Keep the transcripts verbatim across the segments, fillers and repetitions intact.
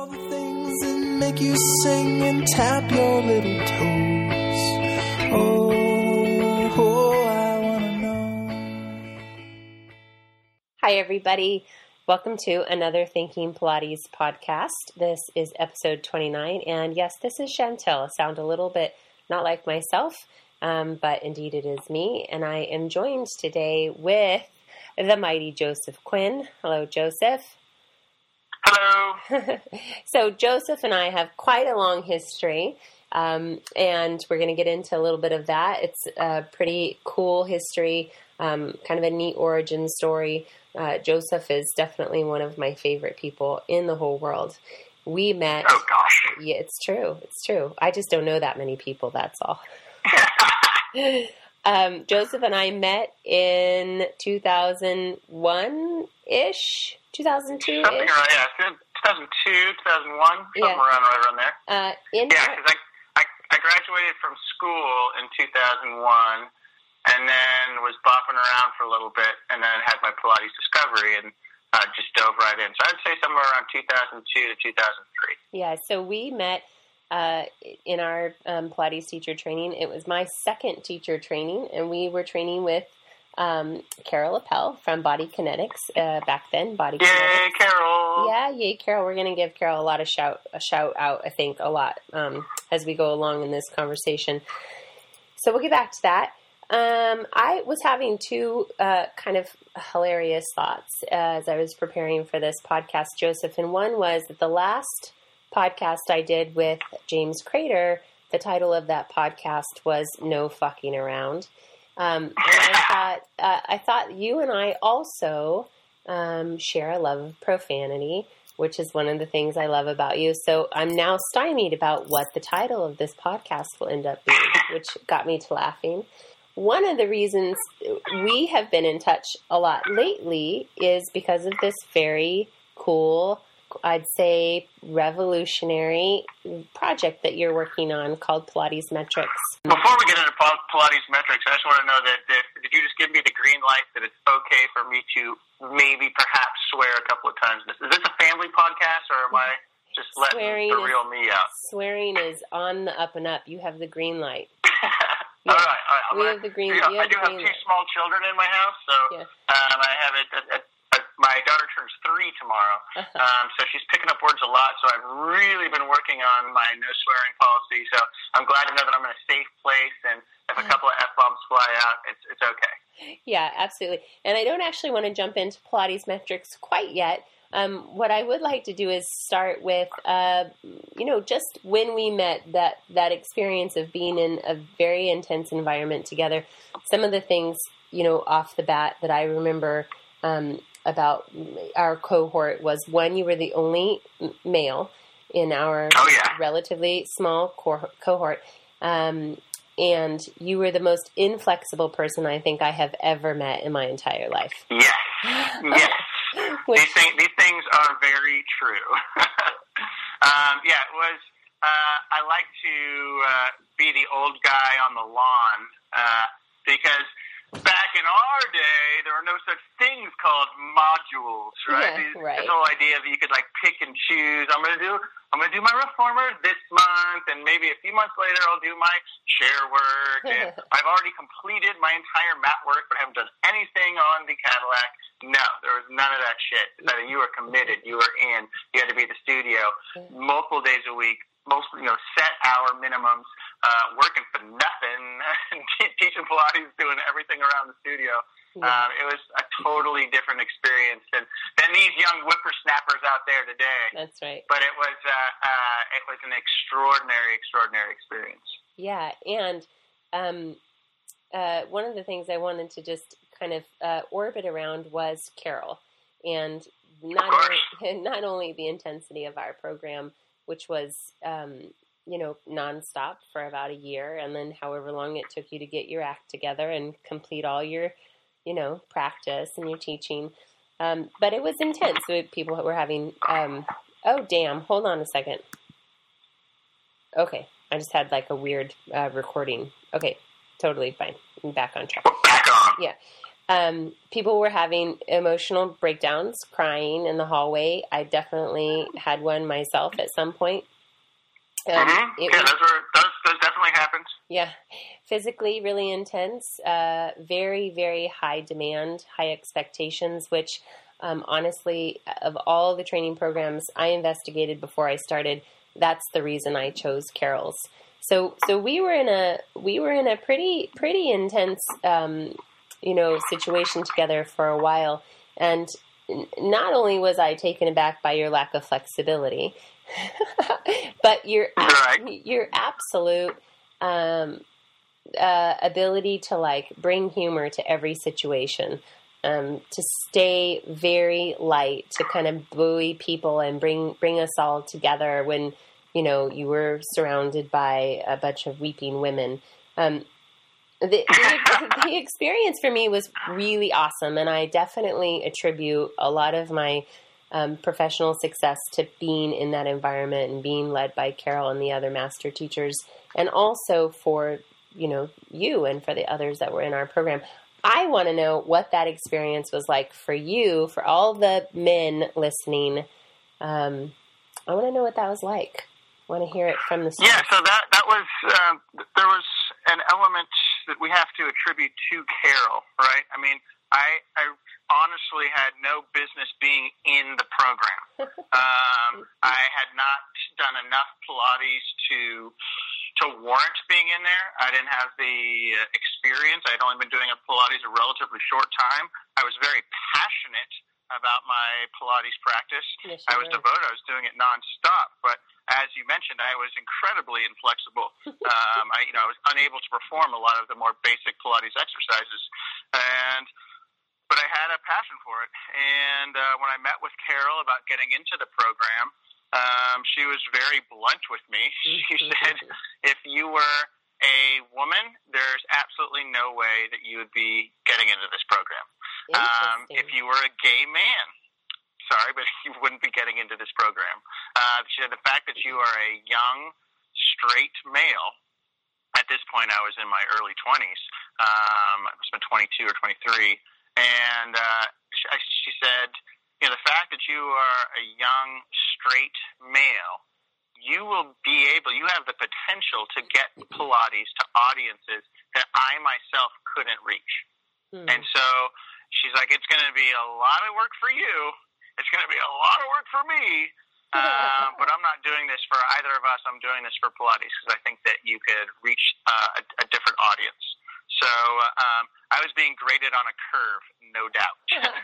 all the things that make you sing and tap your little toes. Oh, oh, I wanna know. Hi, everybody. Welcome to another Thinking Pilates podcast. This is episode twenty-nine, and yes, this is Chantel. I sound a little bit not like myself, um, but indeed it is me, and I am joined today with the mighty Joseph Quinn. Hello, Joseph. Hello. So Joseph and I have quite a long history, um, and we're going to get into a little bit of that. It's a pretty cool history, um, kind of a neat origin story. Uh, Joseph is definitely one of my favorite people in the whole world. We met. Oh, gosh. Yeah, it's true. It's true. I just don't know that many people. That's all. um, Joseph and I met in two thousand one-ish, two thousand two-ish. Something right, yeah. two thousand two, two thousand one, something Yeah. around right around there. Uh, in Yeah, because I, I, I graduated from school in two thousand one, and then was bopping around for a little bit, and then had my Pilates Discovery, and uh, just dove right in. So I'd say somewhere around two thousand two to two thousand three. Yeah, so we met uh, in our um, Pilates teacher training. It was my second teacher training, and we were training with um, Carol Appel from Body Kinetics uh, back then. Body Yay, Kinetics. Carol! Yeah, yay, Carol. We're going to give Carol a lot of shout, a shout out, I think, a lot um, as we go along in this conversation. So we'll get back to that. Um, I was having two uh, kind of hilarious thoughts as I was preparing for this podcast, Joseph. And one was that the last podcast I did with James Crater, the title of that podcast was No Fucking Around. Um, and I thought, uh, I thought you and I also um, share a love of profanity, which is one of the things I love about you. So I'm now stymied about what the title of this podcast will end up being, which got me to laughing. One of the reasons we have been in touch a lot lately is because of this very cool, I'd say revolutionary project that you're working on called Pilates Metrics. Before we get into Pilates Metrics, I just want to know that, that did you just give me the green light that it's okay for me to maybe perhaps swear a couple of times? Is this a family podcast, or am I just letting Swearing the real is, me out? Swearing is on the up and up. You have the green light. Yeah. All right, all right. We gonna, have the green. You know, you have I do the have green two light. small children in my house, so Yeah. um, I have it. At, at, at, my daughter turns three tomorrow, um, so she's picking up words a lot. So I've really been working on my no swearing policy. So I'm glad to know that I'm in a safe place, and if a couple of f bombs fly out, it's it's okay. Yeah, absolutely. And I don't actually want to jump into Pilates Metrics quite yet. Um, what I would like to do is start with, uh, you know, just when we met, that, that experience of being in a very intense environment together. Some of the things, you know, off the bat that I remember um, about our cohort was, one, you were the only male in our Oh, yeah. relatively small co- cohort. Um, and you were the most inflexible person I think I have ever met in my entire life. Yes, yes. Which, these, thing, these things are very true. um, yeah, it was, uh, I like to uh, be the old guy on the lawn uh, because back in our day, there were no such things called modules, right? Yeah, These, right. This whole idea that you could like pick and choose. I'm going to do, I'm going to do my reformer this month, and maybe a few months later I'll do my chair work. And I've already completed my entire mat work, but I haven't done anything on the Cadillac. No, there was none of that shit. That you were committed, you were in, you had to be at the studio multiple days a week, most, you know, set hour minimums, uh, working for nothing, teaching Pilates, doing everything around the studio. Yeah. Um, it was a totally different experience than, than these young whippersnappers out there today. That's right. But it was uh, uh, it was an extraordinary, extraordinary experience. Yeah, and um, uh, one of the things I wanted to just kind of uh, orbit around was Carol, and not only, not only the intensity of our program, which was um, you know nonstop for about a year, and then however long it took you to get your act together and complete all your you know practice and your teaching, um, but it was intense. So people were having um, oh damn, hold on a second. Okay, I just had like a weird uh, recording. Okay, totally fine. I'm back on track. Back on. Yeah. Um, people were having emotional breakdowns, crying in the hallway. I definitely had one myself at some point. Um, mm-hmm. it yeah, was, those, were, those, those definitely happened. Yeah, physically really intense, uh, very, very high demand, high expectations, which um, honestly, of all the training programs I investigated before I started, that's the reason I chose Carol's. So, so we were in a we were in a pretty pretty intense, um, you know, situation together for a while, and n- not only was I taken aback by your lack of flexibility, but your right. your absolute um, uh, ability to like bring humor to every situation, um, to stay very light, to kind of buoy people and bring bring us all together when, you know, you were surrounded by a bunch of weeping women. Um, the, the, the experience for me was really awesome, and I definitely attribute a lot of my um, professional success to being in that environment and being led by Carol and the other master teachers, and also for, you know, you and for the others that were in our program. I want to know what that experience was like for you, for all the men listening. Um, I want to know what that was like. I want to hear it from the start. Yeah, so that that was um, there was an element that we have to attribute to Carol, right? I mean, I, I honestly had no business being in the program. um, I had not done enough Pilates to to warrant being in there. I didn't have the uh, experience. I'd only been doing a Pilates a relatively short time. I was very passionate about my Pilates practice. Yes, I was were. devoted. I was doing it nonstop. But as you mentioned, I was incredibly inflexible. um, I, you know, I was unable to perform a lot of the more basic Pilates exercises, and but I had a passion for it. And uh, when I met with Carol about getting into the program, um, she was very blunt with me. She said, "If you were a woman, there's absolutely no way that you would be getting into this program. Um, if you were a gay man, sorry, but you wouldn't be getting into this program." Uh, she said, "The fact that you are a young, straight male," at this point I was in my early twenties, um, I must have been twenty-two or twenty-three, and uh, she, she said, you know, the fact that you are a young, straight male, you will be able, you have the potential to get Pilates to audiences that I myself couldn't reach. Hmm. And so she's like, it's going to be a lot of work for you. It's going to be a lot of work for me. Uh, but I'm not doing this for either of us. I'm doing this for Pilates because I think that you could reach uh, a, a different audience. So um, I was being graded on a curve, no doubt.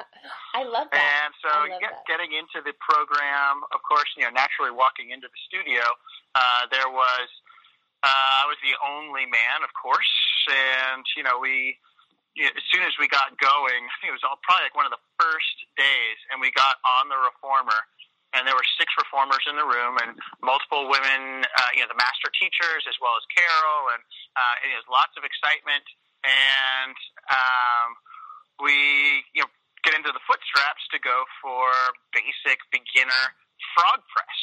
I love that. And so get, that. getting into the program, of course, you know, naturally walking into the studio, uh, there was, uh, I was the only man, of course. And, you know, we, you know, as soon as we got going, I think it was all, probably like one of the first days, and we got on the reformer. And there were six reformers in the room, and multiple women, uh, you know, the master teachers as well as Carol, and uh, it was lots of excitement. And um, we, you know, get into the foot straps to go for basic beginner frog press.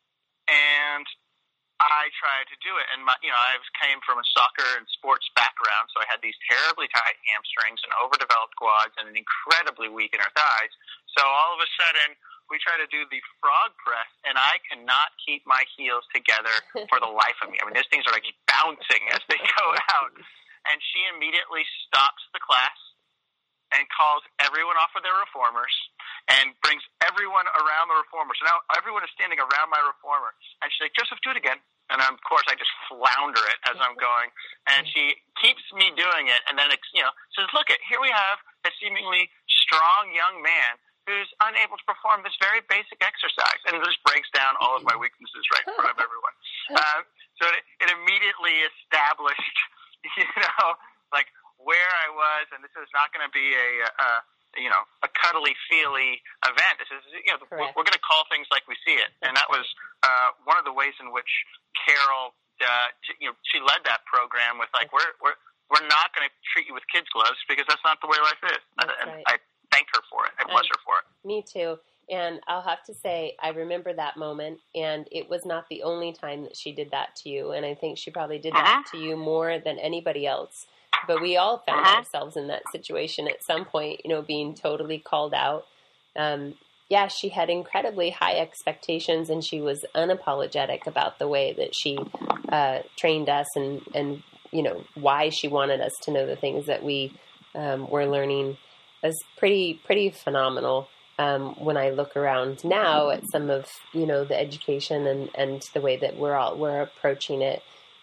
And I tried to do it, and my, you know, I was, came from a soccer and sports background, so I had these terribly tight hamstrings and overdeveloped quads and incredibly weak inner thighs. So all of a sudden, we try to do the frog press, and I cannot keep my heels together for the life of me. I mean, those things are like bouncing as they go out. And she immediately stops the class and calls everyone off of their reformers and brings everyone around the reformer. So now everyone is standing around my reformer. And she's like, "Joseph, do it again." And of course, I just flounder it as I'm going. And she keeps me doing it. And then, it's, you know, says, "Look, it here we have a seemingly strong young man who's unable to perform this very basic exercise," and it just breaks down all of my weaknesses right in front of everyone. Uh, so it, it immediately established, you know, like where I was, and this is not going to be a, a, you know, a cuddly, feely event. This is, you know, Correct. we're, we're going to call things like we see it, and that was uh, one of the ways in which Carol, uh, you know, she led that program with like, we're we're we're not going to treat you with kids' gloves because that's not the way life is. That's and right. I thank her for it. I bless her for it. Me too. And I'll have to say, I remember that moment, and it was not the only time that she did that to you. And I think she probably did that uh-huh. to you more than anybody else. but we all found uh-huh. ourselves in that situation at some point, you know, being totally called out. Um, yeah, she had incredibly high expectations, and she was unapologetic about the way that she uh, trained us and, and, you know, why she wanted us to know the things that we um, were learning. It was pretty, pretty phenomenal. Um, when I look around now at some of, you know, the education and, and the way that we're all, we're approaching it,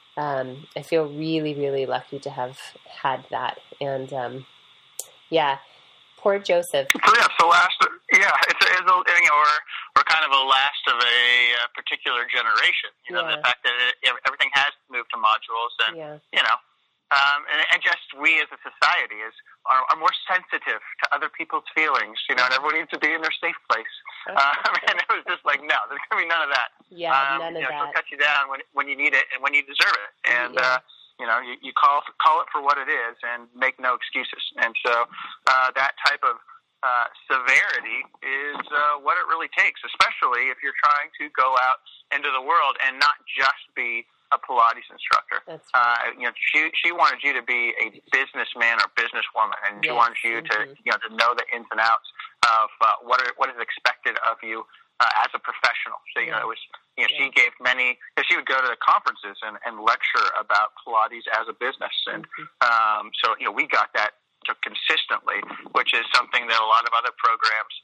um, I feel really, really lucky to have had that. And, um, yeah, poor Joseph. So yeah, so last, yeah, it's a, it's a you know, we're, we're kind of a last of a uh, particular generation, you know, yeah. the fact that it, everything has moved to modules and, yeah. you know, Um, and, and just we as a society is are, are more sensitive to other people's feelings, you know, and everyone needs to be in their safe place. Um, and it was just like, no, there's going to be none of that. Yeah, um, none of you know, that. She'll cut you down when when you need it and when you deserve it. And, yeah. uh, you know, you, you call call it for what it is and make no excuses. And so uh, that type of uh, severity is uh, what it really takes, especially if you're trying to go out into the world and not just be a Pilates instructor. That's right. Uh, you know, she she wanted you to be a businessman or businesswoman, and she yes. wanted you mm-hmm. to you know to know the ins and outs of uh, what are, what is expected of you uh, as a professional. So you yeah. know, it was you know yeah. she gave many. Cause she would go to the conferences and, and lecture about Pilates as a business, and mm-hmm. um, so you know we got that consistently, which is something that a lot of other programs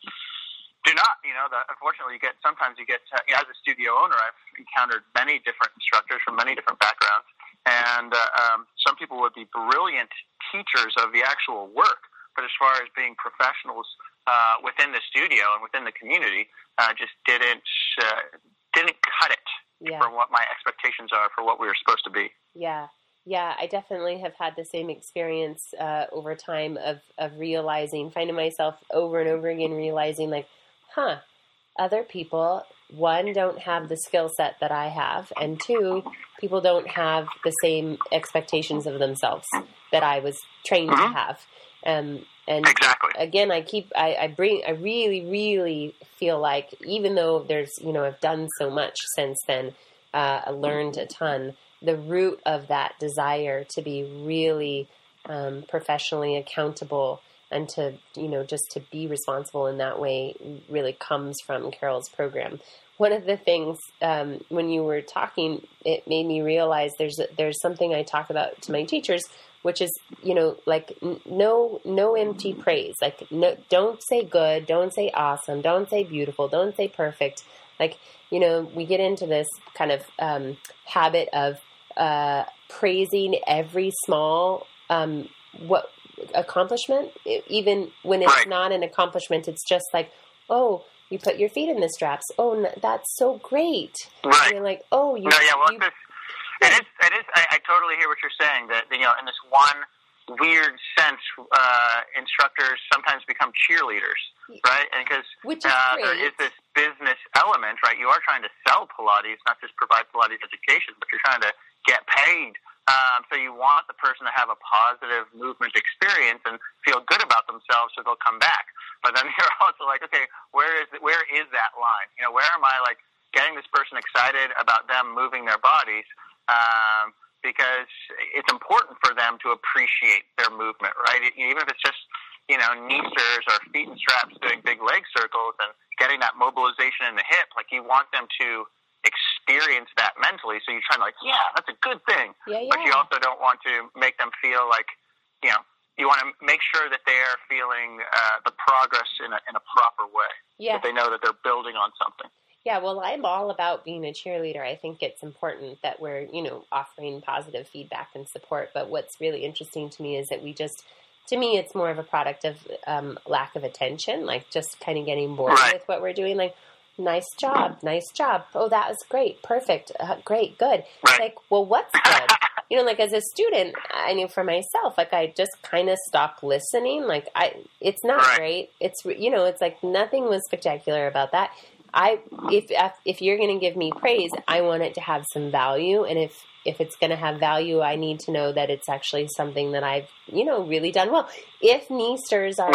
do not, you know, the, unfortunately you get, sometimes you get, uh, you know, as a studio owner, I've encountered many different instructors from many different backgrounds, and uh, um, some people would be brilliant teachers of the actual work, but as far as being professionals uh, within the studio and within the community, uh, just didn't, uh, didn't cut it yeah. for what my expectations are for what we were supposed to be. Yeah. Yeah, I definitely have had the same experience uh, over time of, of realizing, finding myself over and over again realizing like, huh, other people, one, don't have the skill set that I have, and two, people don't have the same expectations of themselves that I was trained mm-hmm. to have. Um, and exactly. again, I keep, I, I bring, I really, really feel like even though there's, you know, I've done so much since then, uh, I learned a ton, the root of that desire to be really um, professionally accountable and to, you know, just to be responsible in that way really comes from Carol's program. One of the things um, when you were talking, it made me realize there's a, there's something I talk about to my teachers, which is, you know, like n- no no empty praise. Like no, don't say good, don't say awesome, don't say beautiful, don't say perfect. Like, you know, we get into this kind of um, habit of uh, praising every small um, what. accomplishment, even when it's right. not an accomplishment. It's just like, oh, you put your feet in the straps. Oh, that's so great. Right. And you're like, oh, you. No, yeah, well, you, this, it is. It is. I, I totally hear what you're saying. That you know, in this one weird sense, uh, instructors sometimes become cheerleaders, right? And because uh, there is this business element, right? You are trying to sell Pilates, not just provide Pilates education, but you're trying to get paid. Um, so you want the person to have a positive movement experience and feel good about themselves, so they'll come back. But then you're also like, okay, where is it, where is that line? You know, where am I like getting this person excited about them moving their bodies? Um, because it's important for them to appreciate their movement, right? Even if it's just, you know, knee stirs or feet in straps doing big leg circles and getting that mobilization in the hip, like you want them to experience that mentally, so you're trying to like, yeah, that's a good thing. Yeah, yeah. But you also don't want to make them feel like, you know, you want to make sure that they are feeling uh, the progress in a in a proper way. Yeah. That they know that they're building on something. Yeah, well, I'm all about being a cheerleader. I think it's important that we're, you know, offering positive feedback and support. But what's really interesting to me is that we just, to me, it's more of a product of um, lack of attention, like just kind of getting bored right. with what we're doing. Like, nice job, nice job. Oh, that was great, perfect, uh, great, good. Right. Like, well, what's good? You know, like as a student, I knew for myself, like I just kind of stopped listening. Like I, it's not right. great. It's, you know, it's like nothing was spectacular about that. I, if, if you're going to give me praise, I want it to have some value. And if, if it's going to have value, I need to know that it's actually something that I've, you know, really done well. If knee stirs are, right.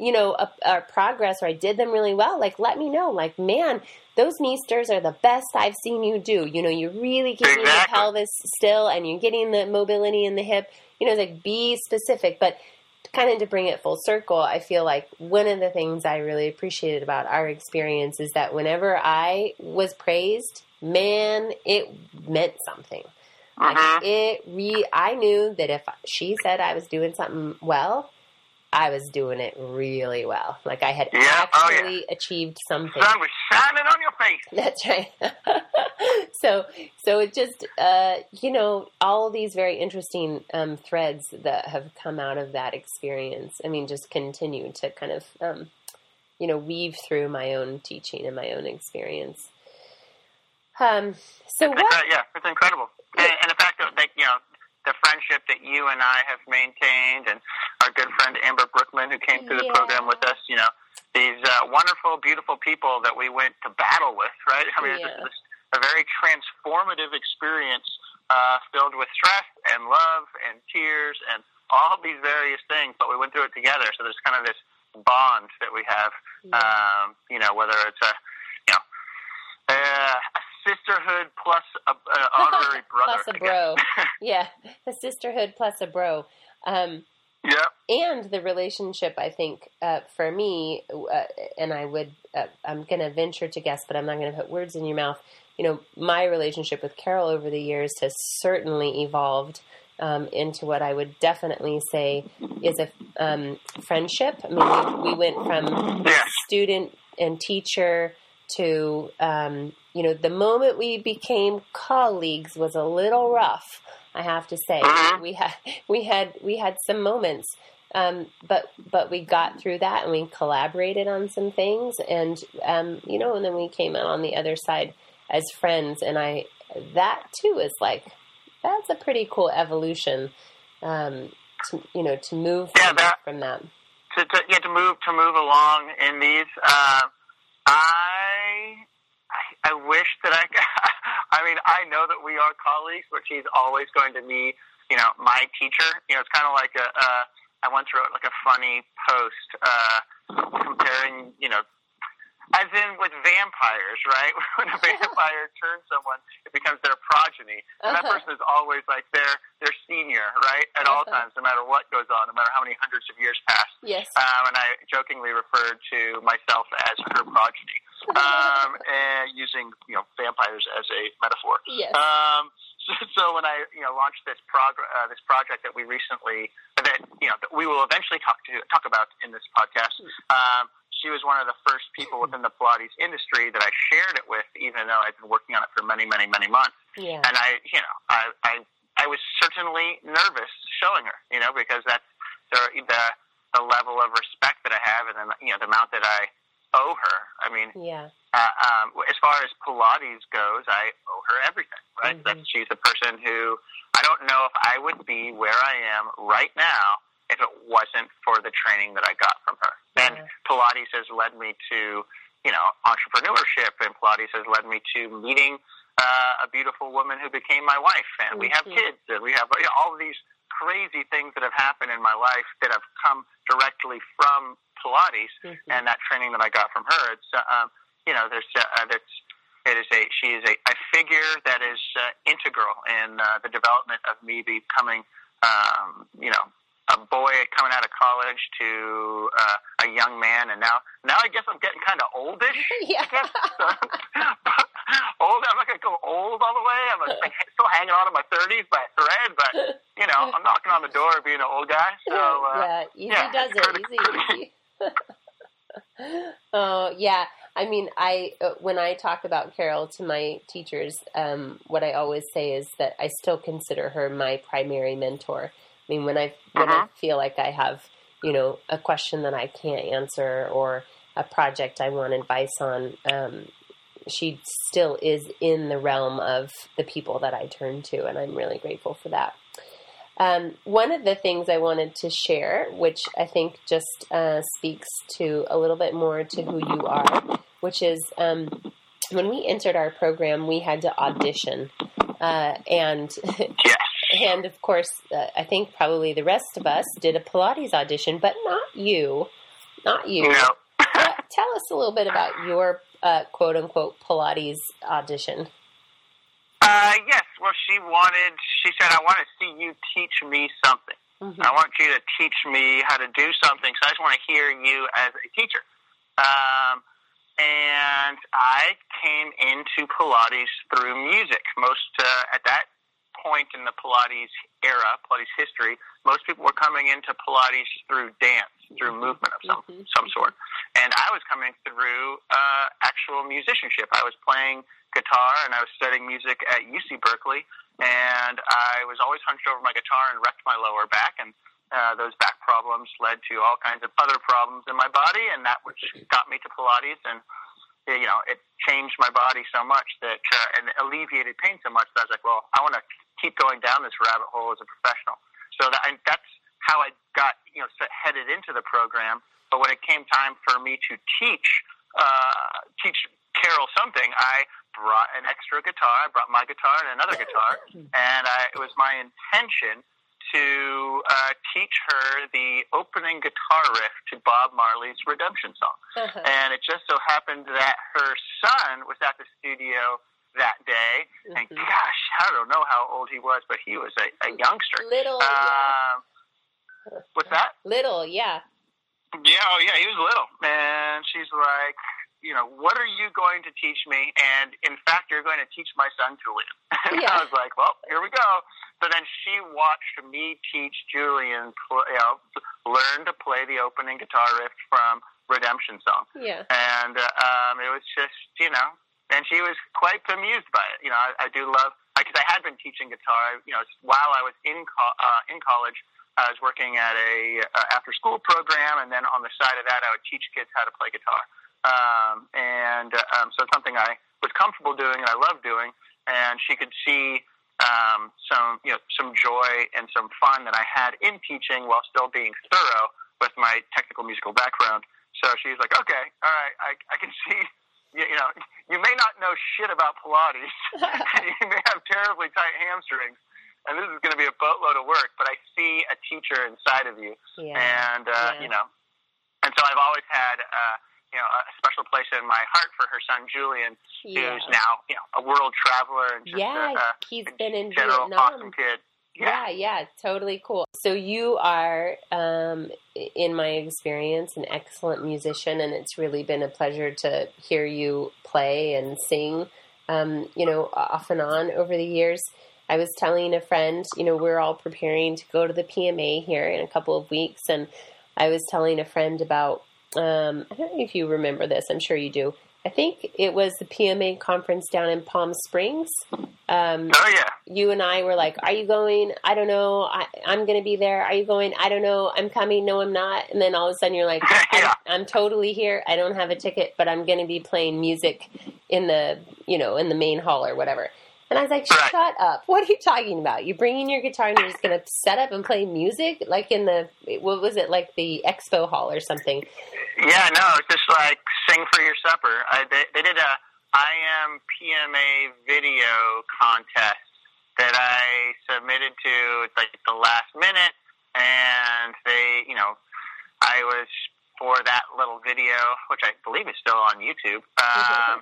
you know, a, a progress or I did them really well, like, let me know. Like, man, those knee stirs are the best I've seen you do. You know, you're really keeping Exactly. the pelvis still and you're getting the mobility in the hip. You know, it's like, be specific. But kind of to bring it full circle, I feel like one of the things I really appreciated about our experience is that whenever I was praised, man, it meant something. Like, Mm-hmm. it re- I knew that if she said I was doing something well, I was doing it really well. Like, I had Yeah. Oh, actually yeah. achieved something. Sun was shining on your face. That's right. so, so it just, uh, you know, all of these very interesting um, threads that have come out of that experience. I mean, just continue to kind of, um, you know, weave through my own teaching and my own experience. Um, so It's what? incre- yeah, it's incredible. And, and the fact that, that, you know, the friendship that you and I have maintained, and our good friend Amber Brookman, who came through the Yeah. program with us, you know, these uh, wonderful, beautiful people that we went to battle with, right? I mean, Yeah. it's just a very transformative experience uh, filled with stress and love and tears and all of these various things, but we went through it together. So there's kind of this bond that we have, Yeah. um, you know, whether it's a, you know, uh, a sisterhood plus a, a honorary brother. Plus a I bro. guess. Yeah, a sisterhood plus a bro. Um, Yeah. and the relationship, I think, uh, for me, uh, and I would, uh, I'm going to venture to guess, but I'm not going to put words in your mouth. You know, my relationship with Carol over the years has certainly evolved um, into what I would definitely say is a um, friendship. I mean, we, we went from Yeah. student and teacher to, um, you know, the moment we became colleagues was a little rough, I have to say. Mhm. We had we had we had some moments, um, but but we got through that and we collaborated on some things, and um, you know, and then we came out on the other side as friends. And I that too is like, that's a pretty cool evolution, um, to, you know, to move Yeah, from, that- from that. To, to yeah to move to move along in these. Uh, I, I I wish that I. I mean, I know that we are colleagues, but she's always going to be, you know, my teacher. You know, it's kind of like a. Uh, I once wrote like a funny post uh, comparing, you know, as in with vampires, right? When a vampire turns someone, it becomes their progeny, and that Uh-huh. person is always like their their senior, right? At all Uh-huh. times, no matter what goes on, no matter how many hundreds of years pass. Yes. Um, and I jokingly referred to myself as her progeny, um, and using, you know, vampires as a metaphor. Yes. Um, so, so when I, you know, launched this prog- uh, this project that we recently, that you know, that we will eventually talk to talk about in this podcast. Um, she was one of the first people within the Pilates industry that I shared it with, even though I've been working on it for many, many, many months. Yeah. And I, you know, I, I, I was certainly nervous showing her, you know, because that's the, the, the level of respect that I have, and then, you know, the amount that I owe her. I mean, Yeah. uh, um, as far as Pilates goes, I owe her everything, right? Mhm. That she's a person who, I don't know if I would be where I am right now if it wasn't for the training that I got from her. And Yeah. Pilates has led me to, you know, entrepreneurship, and Pilates has led me to meeting uh, a beautiful woman who became my wife, and we have Mhm. kids, and we have, you know, all of these crazy things that have happened in my life that have come directly from Pilates Mhm. and that training that I got from her. It's, uh, um, you know, there's, uh, that's, it is a, she is a, a figure that is uh, integral in uh, the development of me becoming, um, you know, a boy coming out of college to uh, a young man, and now, now I guess I'm getting kind of oldish. Yeah. I guess. Old. I'm not going to go old all the way. I'm like, still hanging on to my thirties by a thread, but you know, I'm knocking on the door of being an old guy. So uh, yeah, easy yeah, does it. criti- Easy, easy. Oh, yeah. I mean, I uh, when I talk about Carol to my teachers, um, what I always say is that I still consider her my primary mentor. I mean, when I when I Uh-huh. feel like I have, you know, a question that I can't answer or a project I want advice on, um, she still is in the realm of the people that I turn to, and I'm really grateful for that. Um, one of the things I wanted to share, which I think just uh, speaks to a little bit more to who you are, which is um, when we entered our program, we had to audition. Uh, and, yes. and of course, uh, I think probably the rest of us did a Pilates audition, but not you. not you. No. Well, tell us a little bit about your uh, quote-unquote Pilates audition. Uh, yes. Well, she wanted, she said, I want to see you teach me something. Mm-hmm. I want you to teach me how to do something, so I just want to hear you as a teacher. Um, and I came into Pilates through music. Most, uh, at that point in the Pilates era, Pilates history, most people were coming into Pilates through dance, through movement of some, mm-hmm. some sort. And I was coming through uh, actual musicianship. I was playing guitar, and I was studying music at U C Berkeley, and I was always hunched over my guitar and wrecked my lower back, and uh, those back problems led to all kinds of other problems in my body, and that which got me to Pilates, and you know, it changed my body so much that, uh, and alleviated pain so much that I was like, well, I want to keep going down this rabbit hole as a professional. So that, and that's how I got, you know, headed into the program. But when it came time for me to teach, uh, teach Carol something, I brought an extra guitar. I brought my guitar and another guitar, and I, it was my intention to uh, teach her the opening guitar riff to Bob Marley's Redemption Song. Uh-huh. And it just so happened that her son was at the studio that day, mm-hmm. and gosh, I don't know how old he was, but he was a, a youngster. Little, um, yeah. What's that? Little, yeah. Yeah, oh yeah, he was little. And she's like, you know, what are you going to teach me? And in fact, you're going to teach my son Julian. And yeah. I was like, well, here we go. So then she watched me teach Julian, you know, learn to play the opening guitar riff from Redemption Song. Yeah. And um, it was just, you know, and she was quite amused by it. You know, I, I do love, because I had been teaching guitar, you know, while I was in co- uh, in college. I was working at a uh, after-school program, and then on the side of that, I would teach kids how to play guitar. Um, and uh, um, so it's something I was comfortable doing and I loved doing. And she could see um, some, you know, some joy and some fun that I had in teaching while still being thorough with my technical musical background. So she was like, "Okay, all right, I, I can see. You, you know, you may not know shit about Pilates, and you may have terribly tight hamstrings." And this is going to be a boatload of work, but I see a teacher inside of you. Yeah. And, uh, yeah. you know, and so I've always had, uh, you know, a special place in my heart for her son, Julian, yeah. who's now, you know, a world traveler and just yeah, a, a he's been in general Vietnam. awesome kid. Yeah. yeah, yeah, totally cool. So you are, um, in my experience, an excellent musician, and it's really been a pleasure to hear you play and sing, um, you know, off and on over the years. I was telling a friend, you know, we're all preparing to go to the P M A here in a couple of weeks, and I was telling a friend about, um, I don't know if you remember this, I'm sure you do. I think it was the P M A conference down in Palm Springs. Um, oh, yeah. You and I were like, are you going? I don't know. I, I'm going to be there. Are you going? I don't know. I'm coming. No, I'm not. And then all of a sudden you're like, yeah. I'm, I'm totally here. I don't have a ticket, but I'm going to be playing music in the, you know, in the main hall or whatever. And I was like, shut right. up. What are you talking about? You're bringing your guitar and you're just going to set up and play music? Like in the, what was it, like the expo hall or something? Yeah, no, it's just like sing for your supper. I, they, they did a I Am P M A video contest that I submitted to. It's like the last minute. And they, you know, I was for that little video, which I believe is still on YouTube. Um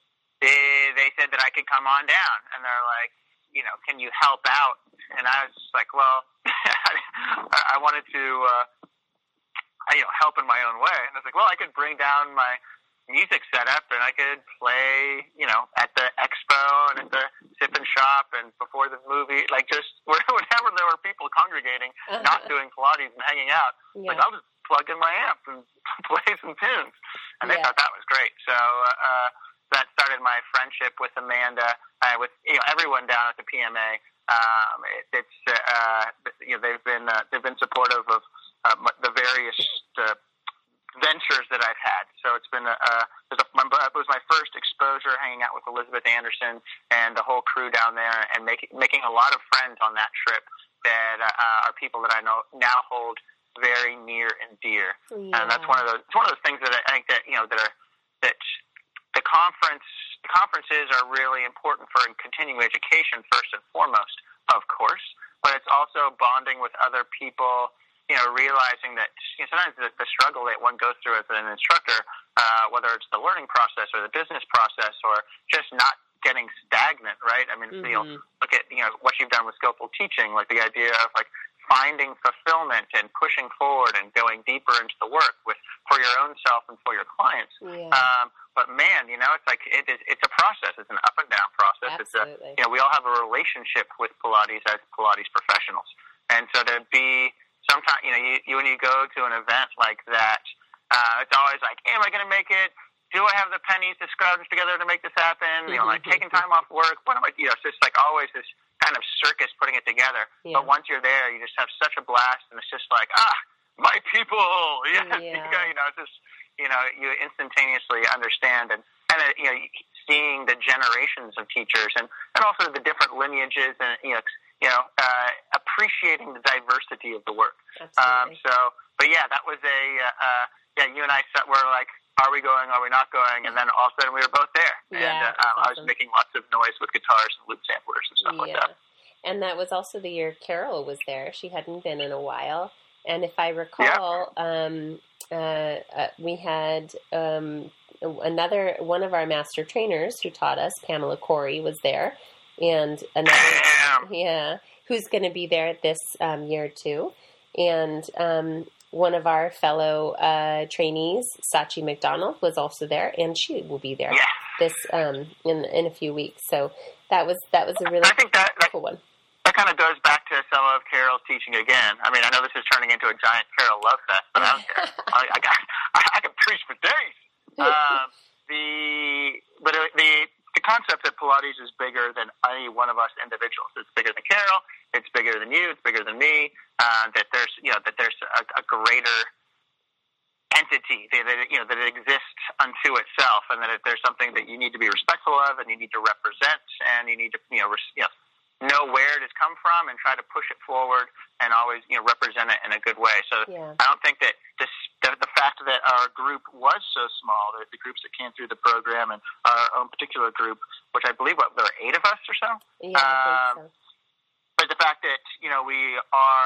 They they said that I could come on down, and they're like, you know, can you help out? And I was like, well, I wanted to, uh, you know, help in my own way. And I was like, well, I could bring down my music setup, and I could play, you know, at the expo and at the sip and shop and before the movie, like just whenever there were people congregating, uh-huh. not doing Pilates and hanging out. Yeah. Like I'll just plug in my amp and play some tunes, and they yeah. thought that was great. So. Uh, That started my friendship with Amanda, uh, with you know everyone down at the P M A. Um, it, it's uh, you know they've been uh, they've been supportive of uh, the various uh, ventures that I've had. So it's been a, uh, it, was a, my, it was my first exposure hanging out with Elizabeth Anderson and the whole crew down there, and making making a lot of friends on that trip that uh, are people that I know now hold very near and dear. Yeah. And that's one of those it's one of those things that I think that you know that are that. The conference the conferences are really important for continuing education first and foremost, of course, but it's also bonding with other people you know, realizing that you know, sometimes the, the struggle that one goes through as an instructor, uh, whether it's the learning process or the business process or just not getting stagnant, right? I mean, mm-hmm. you know, look at, you know, what you've done with skillful teaching, like the idea of like finding fulfillment and pushing forward and going deeper into the work with for your own self and for your clients. Yeah. Um, but man, you know, it's like it is, it's a process. It's an up and down process. Absolutely. It's a, you know, we all have a relationship with Pilates as Pilates professionals. And so to be sometimes, you know, you, you when you go to an event like that, uh, it's always like, hey, am I going to make it? Do I have the pennies to scrounge together to make this happen? You know, like taking time off work. What am I, you know, it's just like always this kind of circus putting it together. Yeah. But once you're there, you just have such a blast, and it's just like, ah, my people. Yes. Yeah. You know, it's just, you know, you instantaneously understand, and, and uh, you know, seeing the generations of teachers and, and also the different lineages and, you know, you know, uh, appreciating the diversity of the work. Um, so, but yeah, that was a, uh, yeah, you and I sat, were like, are we going, are we not going? And then all of a sudden we were both there. Yeah, and uh, awesome. I was making lots of noise with guitars and loop samplers and stuff yeah. like that. And that was also the year Carol was there. She hadn't been in a while. And if I recall, yeah. um, uh, uh, we had um, another, one of our master trainers who taught us, Pamela Corey, was there. And another, Damn. yeah, who's going to be there this um, year too. And um, one of our fellow uh, trainees, Sachi McDonald, was also there, and she will be there yeah. this um, in in a few weeks. So that was that was a really I think that, that, cool one. That kind of goes back to some of Carol's teaching again. I mean, I know this is turning into a giant Carol love fest, but I don't care. I, I, got, I, I can preach for days. Um, the but the the concept that Pilates is bigger than any one of us individuals. It's bigger than Carol. It's bigger than you. It's bigger than me. Uh, that there's, you know, that there's a, a greater entity that, that you know that it exists unto itself, and that it, there's something that you need to be respectful of, and you need to represent, and you need to, you know, res, you know, know where it has come from, and try to push it forward, and always, you know, represent it in a good way. So yeah. I don't think that this, the, the fact that our group was so small, the, the groups that came through the program, and our own particular group, which I believe what there are eight of us or so. Yeah, I think so. But the fact that, you know, we are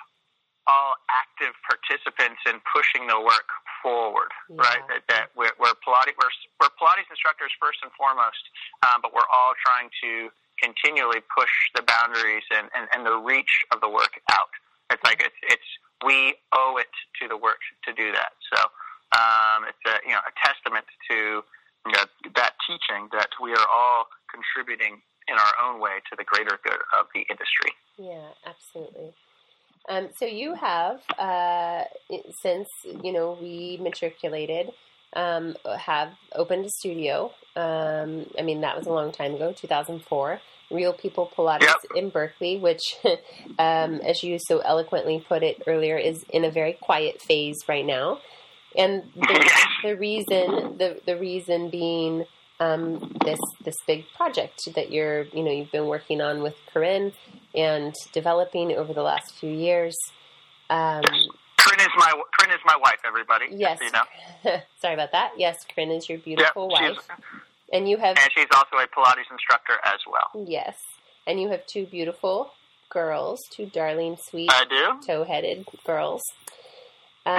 all active participants in pushing the work forward, yeah. right? That, that we're, we're, Pilates, we're, we're Pilates instructors first and foremost, um, but we're all trying to continually push the boundaries and, and, and the reach of the work out. It's like it's, it's we owe it to the work to do that. So um, it's a, you know, a testament to you know, that teaching that we are all contributing in our own way to the greater good of the industry. Yeah, absolutely. Um, so you have, uh, since, you know, we matriculated, um, have opened a studio. Um, I mean, that was a long time ago, two thousand four, Real People Pilates yep. in Berkeley, which, um, as you so eloquently put it earlier, is in a very quiet phase right now. And the, the reason, the, the reason being, um, this, this big project that you're, you know, you've been working on with Corinne and developing over the last few years. Um, Corinne is my, Corinne is my wife, everybody. Yes. You know. Sorry about that. Yes. Corinne is your beautiful yep, wife. And you have, and she's also a Pilates instructor as well. Yes. And you have two beautiful girls, two darling, sweet, I do. toe-headed girls. Um,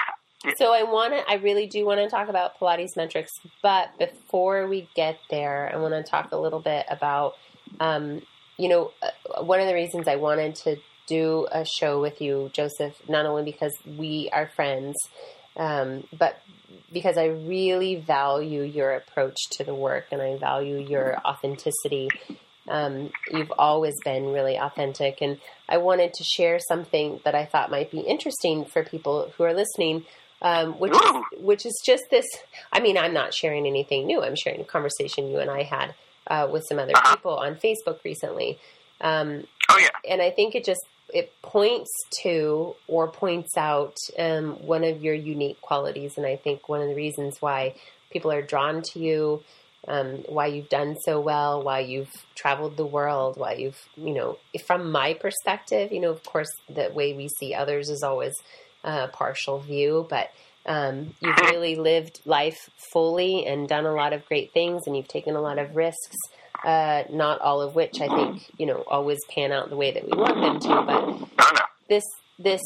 So I want to, I really do want to talk about Pilates metrics, but before we get there, I want to talk a little bit about, um, you know, uh, one of the reasons I wanted to do a show with you, Joseph, not only because we are friends, um, but because I really value your approach to the work and I value your authenticity. Um, you've always been really authentic, and I wanted to share something that I thought might be interesting for people who are listening. Um, which is, which is just this, I mean, I'm not sharing anything new. I'm sharing a conversation you and I had uh, with some other uh-huh. people on Facebook recently. Um, oh, yeah. And I think it just, it points to or points out um, one of your unique qualities. And I think one of the reasons why people are drawn to you, um, why you've done so well, why you've traveled the world, why you've, you know, from my perspective, you know, of course, the way we see others is always Uh, partial view, but um, you've really lived life fully and done a lot of great things, and you've taken a lot of risks, uh, not all of which I think, you know, always pan out the way that we want them to, but this, this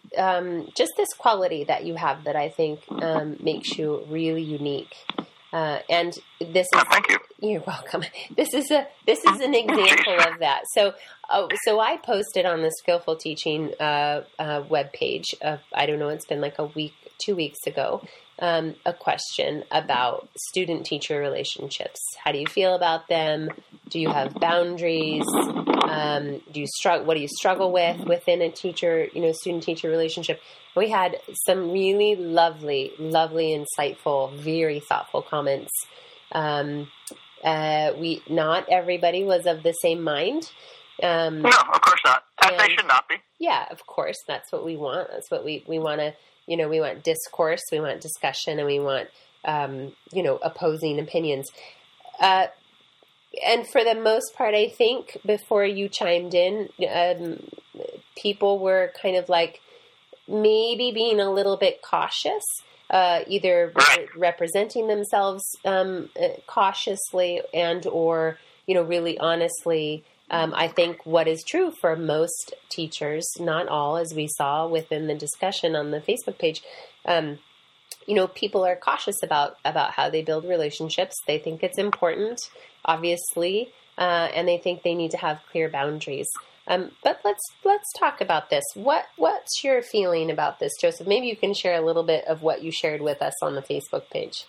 um, just this quality that you have that I think um, makes you really unique. Uh, and this is, oh, thank you. You're welcome. This is a, this is an example of that. So, uh, so I posted on the Skillful Teaching, uh, uh, webpage of, I don't know, it's been like a week, two weeks ago, um, a question about student-teacher relationships. How do you feel about them? Do you have boundaries? Um, do you struggle, what do you struggle with within a teacher, you know, student-teacher relationship? We had some really lovely, lovely, insightful, very thoughtful comments. Um, uh, we not everybody was of the same mind. Um, no, of course not. As and, they should not be. Yeah, of course. That's what we want. That's what we, we want to, you know, we want discourse, we want discussion, and we want, um, you know, opposing opinions. Uh, and for the most part, I think before you chimed in, um, people were kind of like, maybe being a little bit cautious, uh, either right. re- representing themselves um, cautiously and or, you know, really honestly. Um, I think what is true for most teachers, not all, as we saw within the discussion on the Facebook page, um, you know, people are cautious about, about how they build relationships. They think it's important, obviously, uh, and they think they need to have clear boundaries. Um, but let's let's talk about this. What what's your feeling about this, Joseph? Maybe you can share a little bit of what you shared with us on the Facebook page.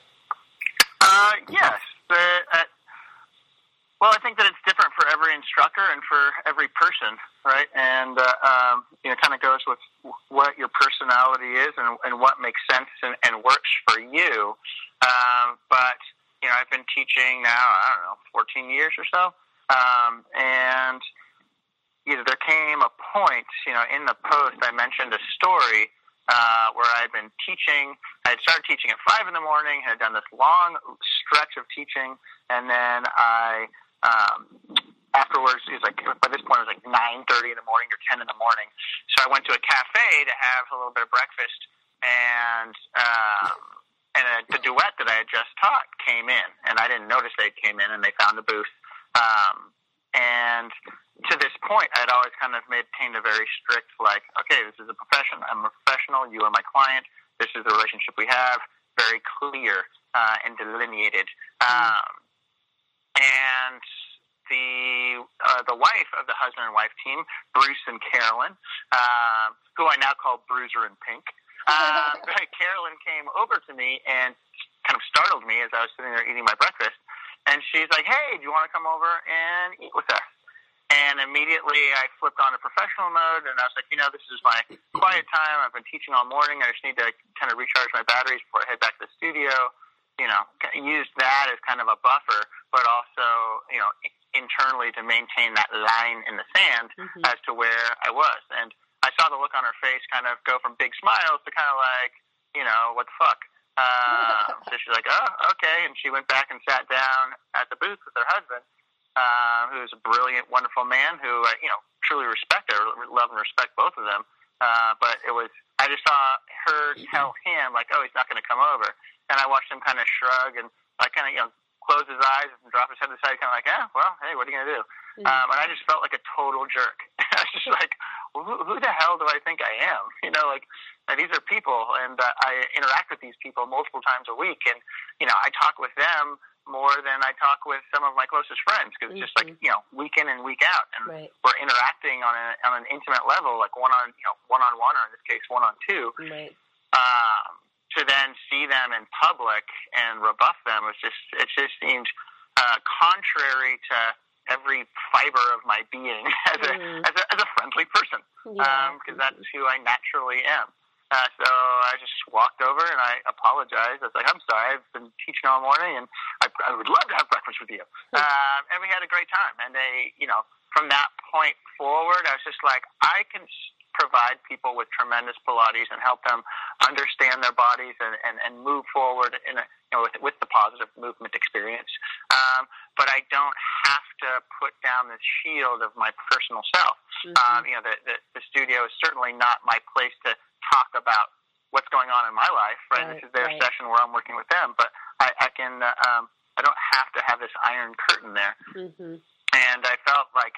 Uh, yes. The, uh, well, I think that it's different for every instructor and for every person, right? And uh, um, you know, it kind of goes with what your personality is and, and what makes sense and, and works for you. Um, but you know, I've been teaching now, I don't know, fourteen years or so, um, and you know, there came a point, you know, in the post I mentioned a story uh, where I'd been teaching. I had started teaching at five in the morning, had done this long stretch of teaching, and then I, um, afterwards, it was like, by this point it was like nine thirty in the morning or ten in the morning. So I went to a cafe to have a little bit of breakfast, and um, and a, the duet that I had just taught came in, and I didn't notice they came in, and they found a booth. Um, and to this point, I'd always kind of maintained a very strict, like, okay, this is a profession. I'm a professional. You are my client. This is the relationship we have. Very clear uh, and delineated. Um, and the uh, the wife of the husband and wife team, Bruce and Carolyn, um, who I now call Bruiser and Pink, uh, Carolyn came over to me and kind of startled me as I was sitting there eating my breakfast. And she's like, hey, do you want to come over and eat with us? And immediately I flipped on to professional mode, and I was like, you know, this is my quiet time. I've been teaching all morning. I just need to kind of recharge my batteries before I head back to the studio. You know, use that as kind of a buffer, but also, you know, internally to maintain that line in the sand mm-hmm. as to where I was. And I saw the look on her face kind of go from big smiles to kind of like, you know, what the fuck? Uh, so she's like, oh, okay. And she went back and sat down at the booth with her husband, uh, who's a brilliant, wonderful man who I, you know, truly respect. I love and respect both of them. Uh, but it was, I just saw her tell him, like, oh, he's not going to come over. And I watched him kind of shrug and like kind of, you know, close his eyes and drop his head to the side, kind of like, yeah, well, hey, what are you going to do? Mm-hmm. Um, and I just felt like a total jerk. I was just like, well, who, who the hell do I think I am? You know, like, these are people, and uh, I interact with these people multiple times a week, and, you know, I talk with them more than I talk with some of my closest friends, because mm-hmm. it's just like, you know, week in and week out, and right. we're interacting on, a, on an intimate level, like one on, you know, one-on-one, or in this case, one-on-two. Right. Um, to then see them in public and rebuff them, was just, it just seemed uh, contrary to every fiber of my being as a, mm. as a, as a friendly person, because yeah. um, that's who I naturally am. Uh, so I just walked over and I apologized. I was like, I'm sorry, I've been teaching all morning and I, I would love to have breakfast with you. um, and we had a great time. And they, you know, from that point forward, I was just like, I can provide people with tremendous Pilates and help them understand their bodies and, and, and move forward in a, you know, with, with the positive movement experience. Um, but I don't have to put down this shield of my personal self. Mm-hmm. Um, you know, the, the, the studio is certainly not my place to talk about what's going on in my life, right? right this is their right. session where I'm working with them, but I, I can, uh, um, I don't have to have this iron curtain there. Mm-hmm. And I felt like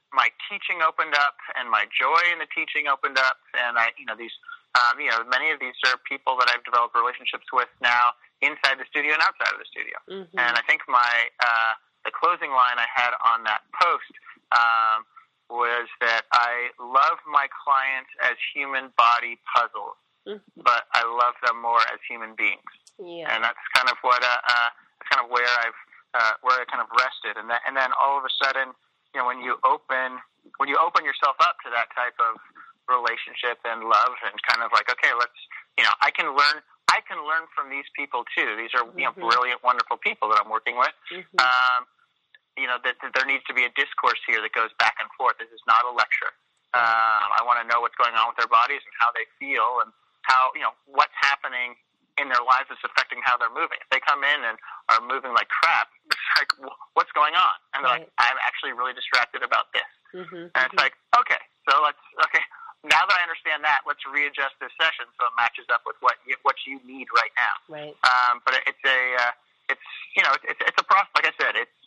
my teaching opened up, and my joy in the teaching opened up, and I, you know, these, um, you know, many of these are people that I've developed relationships with now inside the studio and outside of the studio. Mm-hmm. And I think my uh, the closing line I had on that post um, was that I love my clients as human body puzzles, mm-hmm. but I love them more as human beings. Yeah. And that's kind of what uh, uh, that's kind of where I've uh, where I kind of rested, and that, and then all of a sudden, you know, when you open when you open yourself up to that type of relationship and love, and kind of like, okay, let's, you know, I can learn. I can learn from these people too. These are, you know, mm-hmm. brilliant, wonderful people that I'm working with. Mm-hmm. Um, you know, that, that there needs to be a discourse here that goes back and forth. This is not a lecture. Mm-hmm. Um, I want to know what's going on with their bodies and how they feel, and how, you know, what's happening in their lives is affecting how they're moving. If they come in and are moving like crap, it's like, what's going on? And they're right. like, I'm actually really distracted about this. Mm-hmm. And it's like, okay, so let's, okay, now that I understand that, let's readjust this session so it matches up with what you, what you need right now. Right. Um, but it's a, uh, it's, you know, it's, it's a process. Like I said, it's,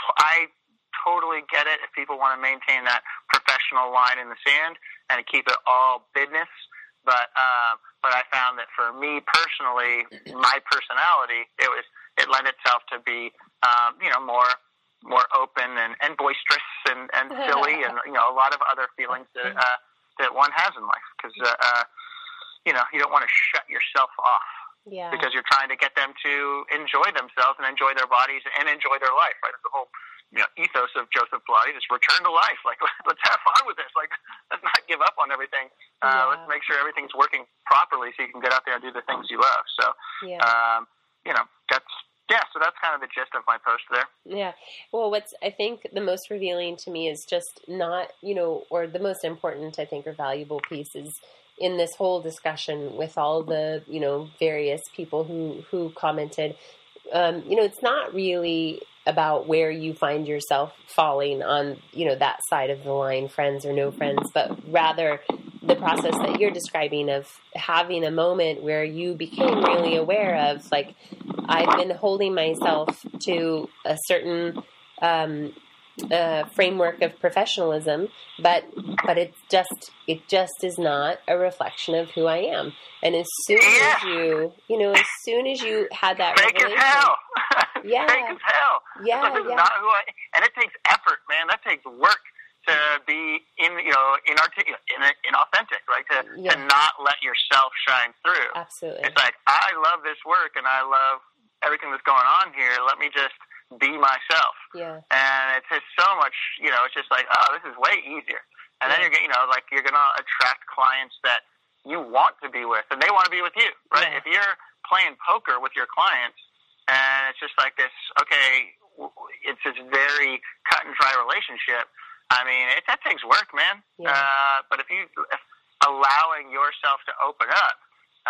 I totally get it if people want to maintain that professional line in the sand and keep it all business. But, um, but I found that for me personally, my personality, it was, it lent itself to be, um, you know, more, more open and, and boisterous and, and silly, and, you know, a lot of other feelings that, uh, that one has in life, because, uh, uh, you know, you don't want to shut yourself off. Yeah. Because you're trying to get them to enjoy themselves and enjoy their bodies and enjoy their life, right? The whole, you know, ethos of Joseph Pilates is return to life. Like, let's have fun with this. Like, let's not give up on everything. Uh, yeah. Let's make sure everything's working properly so you can get out there and do the things you love. So, yeah. um, you know, that's, yeah, so that's kind of the gist of my post there. Yeah. Well, what's, I think, the most revealing to me is just not, you know, or the most important, I think, or valuable piece is in this whole discussion with all the, you know, various people who, who commented, um, you know, it's not really about where you find yourself falling on, you know, that side of the line, friends or no friends, but rather the process that you're describing of having a moment where you became really aware of, like, I've been holding myself to a certain um, uh, framework of professionalism, but but it's just it just is not a reflection of who I am. And as soon yeah. as you, you know, as soon as you had that fake revelation, as hell, yeah, fake as hell. Yeah, like, this yeah. is not who I. And it takes effort, man. That takes work to be in, you know, inarticulate, in, inauthentic, right? To, yeah. to not let yourself shine through. Absolutely. It's like, I love this work and I love everything that's going on here. Let me just be myself. Yeah. And it's just so much, you know, it's just like, oh, this is way easier. And yeah. then you're, you know, like you're going to attract clients that you want to be with and they want to be with you, right? Yeah. If you're playing poker with your clients and it's just like this, okay, it's this very cut and dry relationship. I mean, it, that takes work, man. Yeah. Uh, but if you if allowing yourself to open up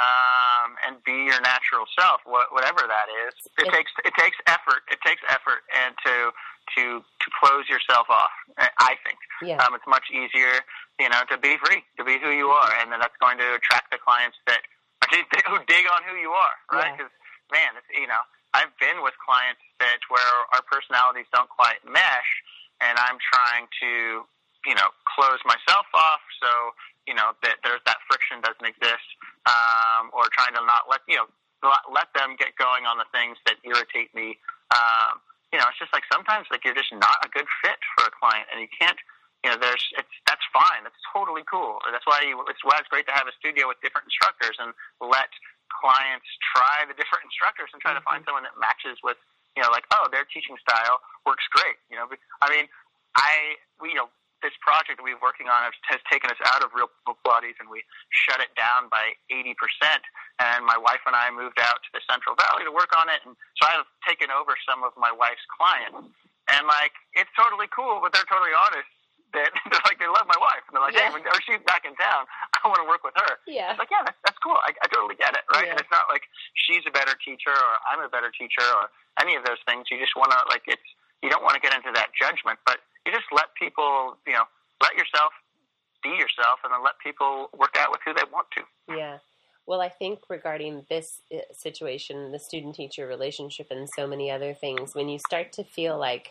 um, and be your natural self, wh- whatever that is, it, it takes it takes effort. It takes effort, and to to to close yourself off. I think yeah. um, it's much easier, you know, to be free, to be who you are, and then that's going to attract the clients that who dig on who you are, right? Because yeah. man, it's, you know, I've been with clients that where our personalities don't quite mesh. And I'm trying to, you know, close myself off so, you know, that there's that friction doesn't exist, um, or trying to not let, you know, let them get going on the things that irritate me. Um, you know, it's just like sometimes like you're just not a good fit for a client, and you can't, you know, there's, it's, that's fine. That's totally cool. That's why you, it's why it's great to have a studio with different instructors and let clients try the different instructors and try mm-hmm. to find someone that matches with, you know, like, oh, their teaching style works great. You know, I mean, I, we, you know, this project that we're working on has, has taken us out of Real Pilates, and we shut it down by eighty percent. And my wife and I moved out to the Central Valley to work on it. And so I've taken over some of my wife's clients. And, like, it's totally cool, but they're totally honest. That they're like, they love my wife. And they're like, yeah. hey, when she's back in town, I want to work with her. Yeah. It's like, yeah, that's, that's cool. I, I totally get it, right? Yeah. And it's not like she's a better teacher or I'm a better teacher or any of those things. You just want to, like, it's, you don't want to get into that judgment, but you just let people, you know, let yourself be yourself and then let people work out with who they want to. Yeah. Well, I think regarding this situation, the student-teacher relationship and so many other things, when you start to feel like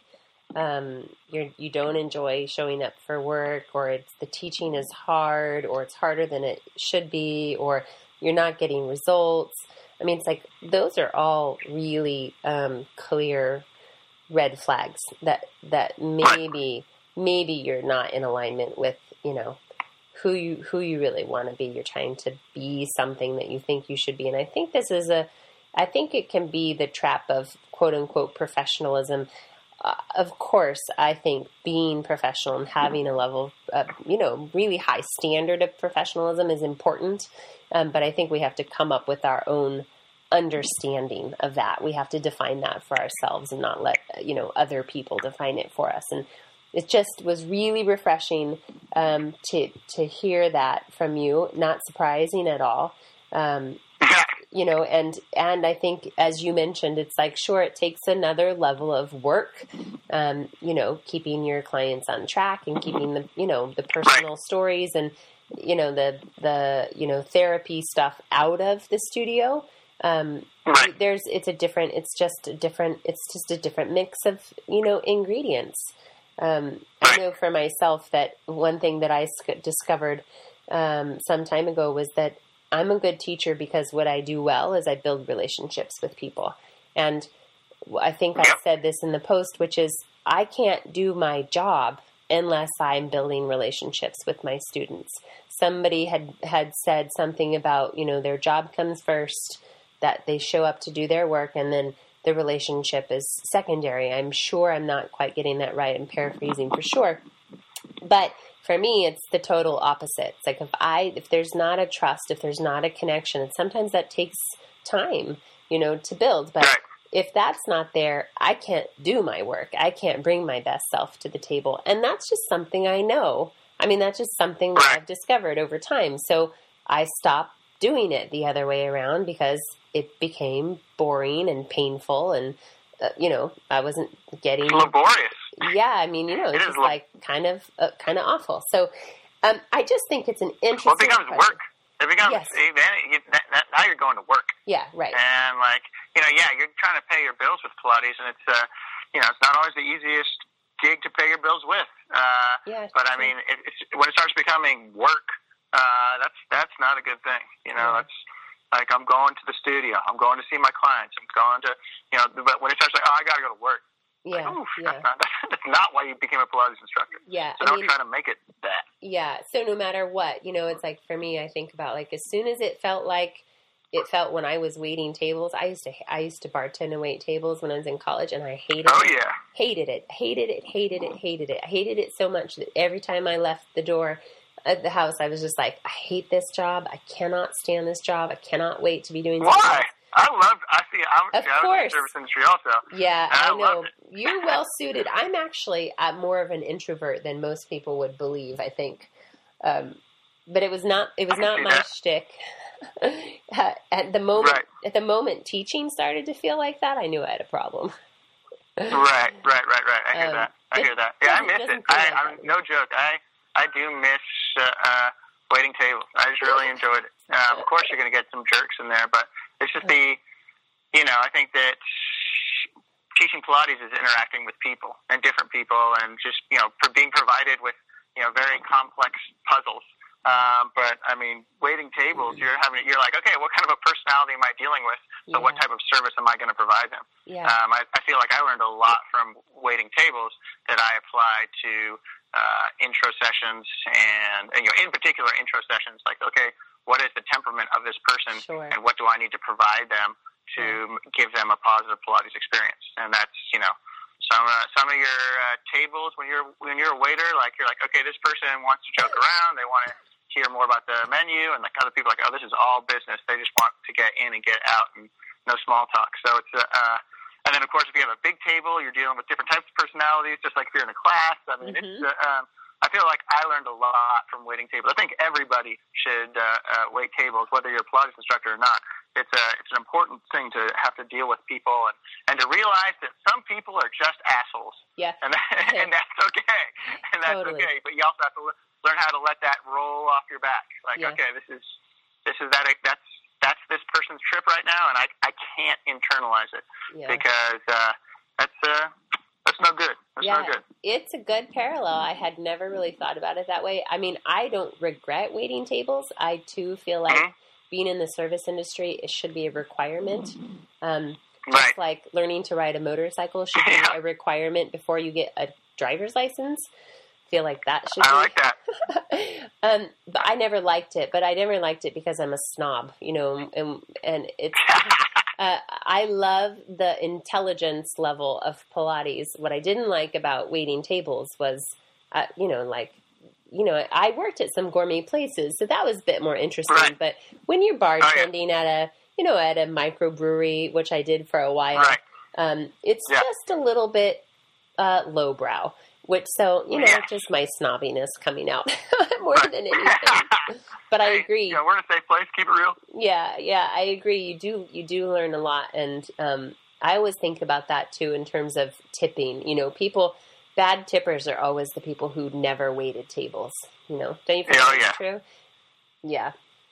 um, you're, you don't enjoy showing up for work, or it's the teaching is hard, or it's harder than it should be, or you're not getting results. I mean, it's like those are all really um, clear red flags that that maybe maybe you're not in alignment with, you know, who you who you really want to be. You're trying to be something that you think you should be, and I think this is a I think it can be the trap of quote unquote professionalism. Uh, of course, I think being professional and having a level of, you know, really high standard of professionalism is important. Um, but I think we have to come up with our own understanding of that. We have to define that for ourselves and not let, you know, other people define it for us. And it just was really refreshing um, to to hear that from you. Not surprising at all. Um, You know, and, and I think, as you mentioned, it's like, sure, it takes another level of work, um, you know, keeping your clients on track and keeping the, you know, the personal stories and, you know, the, the, you know, therapy stuff out of the studio. Um, there's, it's a different, it's just a different, it's just a different mix of, you know, ingredients. Um, I know for myself that one thing that I discovered um, some time ago was that I'm a good teacher because what I do well is I build relationships with people. And I think I said this in the post, which is I can't do my job unless I'm building relationships with my students. Somebody had, had said something about, you know, their job comes first, that they show up to do their work, and then the relationship is secondary. I'm sure I'm not quite getting that right. I'm paraphrasing for sure. But for me, it's the total opposite. It's like if I, if there's not a trust, if there's not a connection, and sometimes that takes time, you know, to build. But if that's not there, I can't do my work. I can't bring my best self to the table. And that's just something I know. I mean, that's just something that I've discovered over time. So I stopped doing it the other way around because it became boring and painful, and uh, you know, I wasn't getting laborious. Yeah, I mean, you know, it's it just like kind of uh, kind of awful. So um, I just think it's an interesting. Well, it becomes question. work. It becomes yes. then you, now you're going to work. Yeah, right. And like you know, yeah, you're trying to pay your bills with Pilates, and it's uh, you know, it's not always the easiest gig to pay your bills with. Uh, yeah, but I mean, it, it's when it starts becoming work, uh, that's that's not a good thing. You know, yeah. That's like I'm going to the studio, I'm going to see my clients, I'm going to, you know, but when it starts like, oh, I got to go to work. Yeah, like, Oof, yeah. That's, not, that's not why you became a Pilates instructor. Yeah, so I don't mean, try to make it that. Yeah, so no matter what, you know, it's like for me, I think about like as soon as it felt like it felt when I was waiting tables. I used to I used to bartend and wait tables when I was in college, and I hated oh, it. yeah. Hated it, hated it, hated it, hated it. I hated it so much that every time I left the door at the house, I was just like, I hate this job. I cannot stand this job. I cannot wait to be doing something Why? else. I love, I see, I'm, of yeah, course. I was in the service industry also. Yeah, I, I know. It. You're well suited. I'm actually uh, more of an introvert than most people would believe, I think. Um, but it was not, it was not my that. shtick. at the moment, right. at the moment teaching started to feel like that, I knew I had a problem. right, right, right, right. I hear um, that. I hear that. Yeah, I miss it. I, like I'm no joke. I, I do miss, uh, uh, waiting tables. I just really enjoyed it. Um, of course you're going to get some jerks in there, but it's just the, you know, I think that teaching Pilates is interacting with people and different people, and just, you know, for being provided with, you know, very complex puzzles. Um, but I mean, waiting tables, you're having, you're like, okay, what kind of a personality am I dealing with? So yeah. what type of service am I going to provide them? Yeah. Um, I, I feel like I learned a lot from waiting tables that I apply to, uh, intro sessions and, and, you know, in particular intro sessions, like, okay, what is the temperament of this person, sure. and what do I need to provide them to yeah. give them a positive Pilates experience? And that's, you know, some uh, some of your uh, tables when you're when you're a waiter, like you're like, okay, this person wants to joke around, they want to hear more about the menu, and like other people are like, oh, this is all business, they just want to get in and get out and no small talk. So it's uh, uh and then of course if you have a big table, you're dealing with different types of personalities, just like if you're in a class. I mean, mm-hmm. it's uh, um, I feel like I learned a lot from waiting tables. I think everybody should uh, uh, wait tables, whether you're a Pilates instructor or not. It's a it's an important thing to have to deal with people, and, and to realize that some people are just assholes. Yeah, and that, and that's okay, and that's totally. okay. But you also have to le- learn how to let that roll off your back. Like, yeah. okay, this is this is that that's that's this person's trip right now, and I I can't internalize it yeah. because uh, that's uh. That's no good. That's yeah, no good. It's a good parallel. I had never really thought about it that way. I mean, I don't regret waiting tables. I, too, feel like mm-hmm. being in the service industry, it should be a requirement. Um, right. Just like learning to ride a motorcycle should be yeah. a requirement before you get a driver's license. I feel like that should I be. like that. um, but I never liked it, but I never liked it because I'm a snob, you know, and, and it's, uh, I love the intelligence level of Pilates. What I didn't like about waiting tables was, uh, you know, like, you know, I worked at some gourmet places, so that was a bit more interesting. Right. But when you're bartending oh, yeah. at a, you know, at a microbrewery, which I did for a while, right. um, it's yeah. just a little bit uh, lowbrow. Which, so, you know, yeah. just my snobbiness coming out more than anything. But I agree. Yeah, we're in a safe place. Keep it real. Yeah, yeah, I agree. You do, you do learn a lot. And um, I always think about that, too, in terms of tipping. You know, people, bad tippers are always the people who never waited tables. You know, don't you think oh, that's yeah. true? Yeah.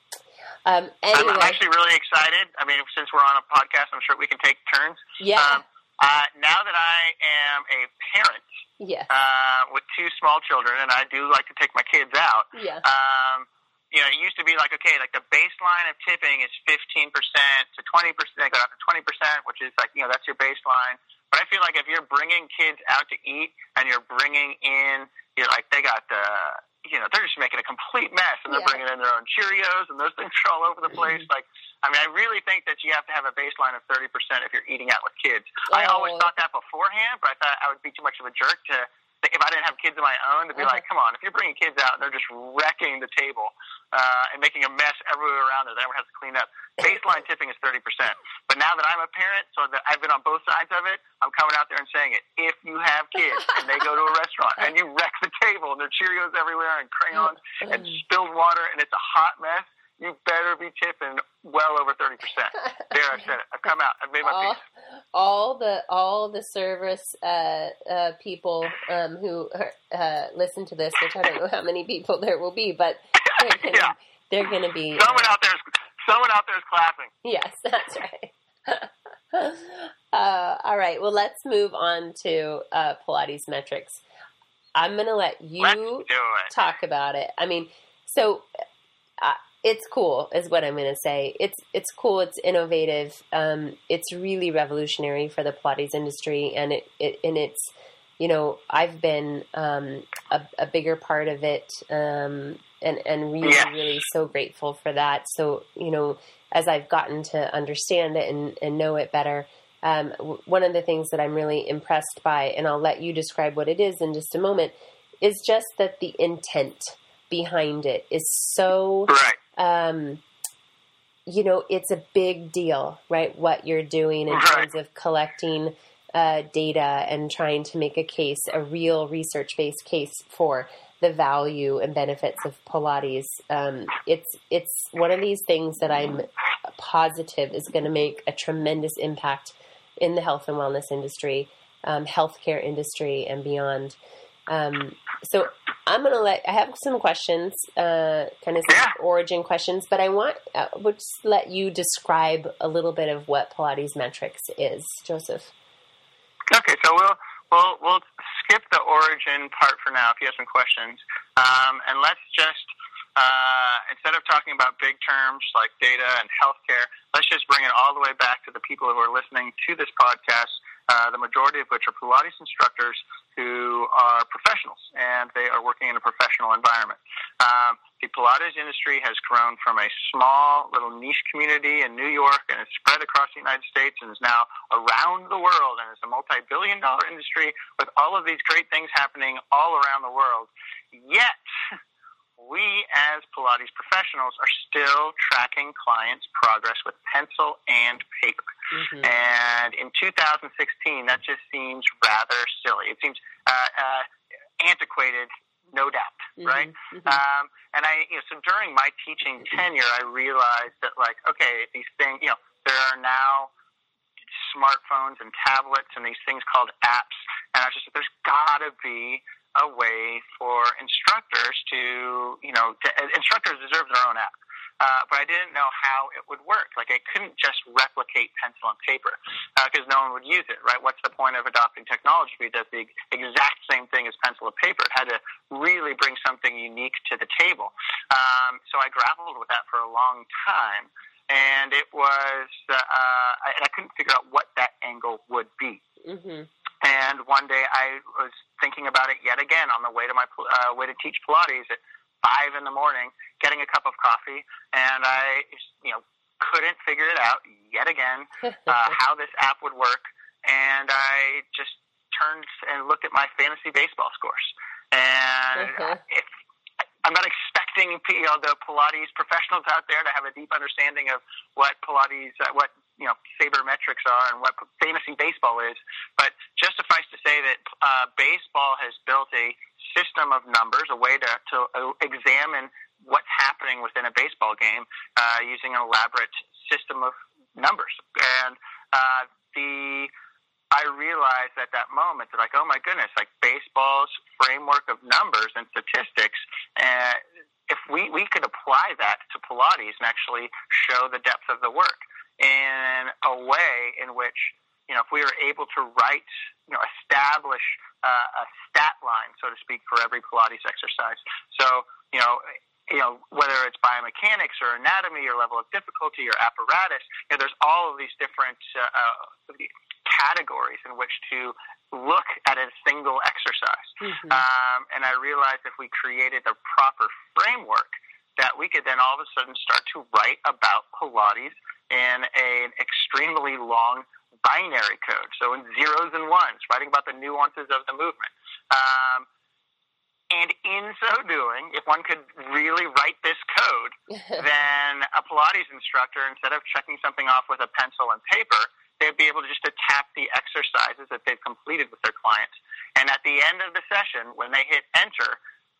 Um, anyway. I'm, I'm actually really excited. I mean, since we're on a podcast, I'm sure we can take turns. Yeah. Um, uh, now that I am a parent, yes. uh, with two small children, and I do like to take my kids out. Yeah. Um, you know, it used to be like, okay, like the baseline of tipping is fifteen percent to twenty percent, go up to twenty percent, which is like, you know, that's your baseline. But I feel like if you're bringing kids out to eat and you're bringing in, you're like, they got the, you know, they're just making a complete mess, and they're yeah. bringing in their own Cheerios, and those things are all over the place. Like, I mean, I really think that you have to have a baseline of thirty percent if you're eating out with kids. Oh. I always thought that beforehand, but I thought I would be too much of a jerk to, if I didn't have kids of my own, to be uh-huh. like, come on, if you're bringing kids out and they're just wrecking the table uh, and making a mess everywhere around there that everyone has to clean up, baseline tipping is thirty percent. But now that I'm a parent, so that I've been on both sides of it, I'm coming out there and saying it. If you have kids and they go to a restaurant and you wreck the table and there are Cheerios everywhere and crayons and spilled water and it's a hot mess, you better be tipping well over thirty percent. There, I said it. I've come out. I've made my all, peace. All the all the service uh, uh, people um, who uh, listen to this, which I don't know how many people there will be, but they're gonna, yeah. they're going to be. Someone uh, out there is someone out there is clapping. Yes, that's right. uh, all right. Well, let's move on to uh, Pilates metrics. I'm going to let you Let's do it. talk about it. I mean, so. Uh, It's cool, is what I'm going to say. It's it's cool. It's innovative. Um, it's really revolutionary for the Pilates industry, and it, it and it's, you know, I've been um, a, a bigger part of it, um, and and really yeah. really so grateful for that. So you know, as I've gotten to understand it and, and know it better, um, w- one of the things that I'm really impressed by, and I'll let you describe what it is in just a moment, is just that the intent behind it is so. Right. Um, you know, it's a big deal, right? What you're doing in right. terms of collecting uh, data and trying to make a case, a real research-based case for the value and benefits of Pilates. Um, it's it's one of these things that I'm positive is going to make a tremendous impact in the health and wellness industry, um, healthcare industry, and beyond. Um, so I'm going to let, I have some questions, uh, kind of some yeah. origin questions, but I want, uh, we'll just let you describe a little bit of what Pilates Metrics is, Joseph. Okay, so we'll, we'll, we'll skip the origin part for now if you have some questions. Um, and let's just, uh, instead of talking about big terms like data and healthcare, let's just bring it all the way back to the people who are listening to this podcast, uh, the majority of which are Pilates instructors who are professionals, and they are working in a professional environment. Um, the Pilates industry has grown from a small little niche community in New York, and it's spread across the United States and is now around the world, and it's a multi-billion dollar industry with all of these great things happening all around the world. Yet, we as Pilates professionals are still tracking clients' progress with pencil and paper. Mm-hmm. And in two thousand sixteen, that just seems rather silly. It seems uh, uh, antiquated, no doubt, mm-hmm. right? Mm-hmm. Um, and I, you know, so during my teaching tenure, I realized that, like, okay, these things, you know, there are now smartphones and tablets and these things called apps, and I was just like, there's got to be a way for instructors to, you know, to, instructors deserve their own app. uh, but I didn't know how it would work. Like, I couldn't just replicate pencil and paper because uh, no one would use it, right? What's the point of adopting technology if it does the exact same thing as pencil and paper? It had to really bring something unique to the table. Um, so I grappled with that for a long time, and it was, uh, I, I couldn't figure out what that angle would be. Mm-hmm. And one day I was thinking about it yet again on the way to my uh, way to teach Pilates at five in the morning, getting a cup of coffee, and I, you know, couldn't figure it out yet again uh, how this app would work. And I just turned and looked at my fantasy baseball scores, and uh-huh. if I'm not expecting you know, the Pilates professionals out there to have a deep understanding of what Pilates, uh, what you know, sabermetrics are and what fantasy baseball is. But just suffice to say that uh, baseball has built a system of numbers, a way to, to uh, examine what's happening within a baseball game uh, using an elaborate system of numbers. And uh, the I realized at that moment that, like, oh my goodness, like baseball's framework of numbers and statistics, uh, if we, we could apply that to Pilates and actually show the depth of the work in a way in which, you know, if we were able to write, you know, establish uh, a stat line, so to speak, for every Pilates exercise. So, you know, you know, whether it's biomechanics or anatomy or level of difficulty or apparatus, you know, there's all of these different uh, uh, categories in which to look at a single exercise. Mm-hmm. Um, and I realized if we created the proper framework, that we could then all of a sudden start to write about Pilates in an extremely long binary code. So in zeros and ones, writing about the nuances of the movement. Um, And in so doing, if one could really write this code, then a Pilates instructor, instead of checking something off with a pencil and paper, they'd be able to just to tap the exercises that they've completed with their clients. And at the end of the session, when they hit enter,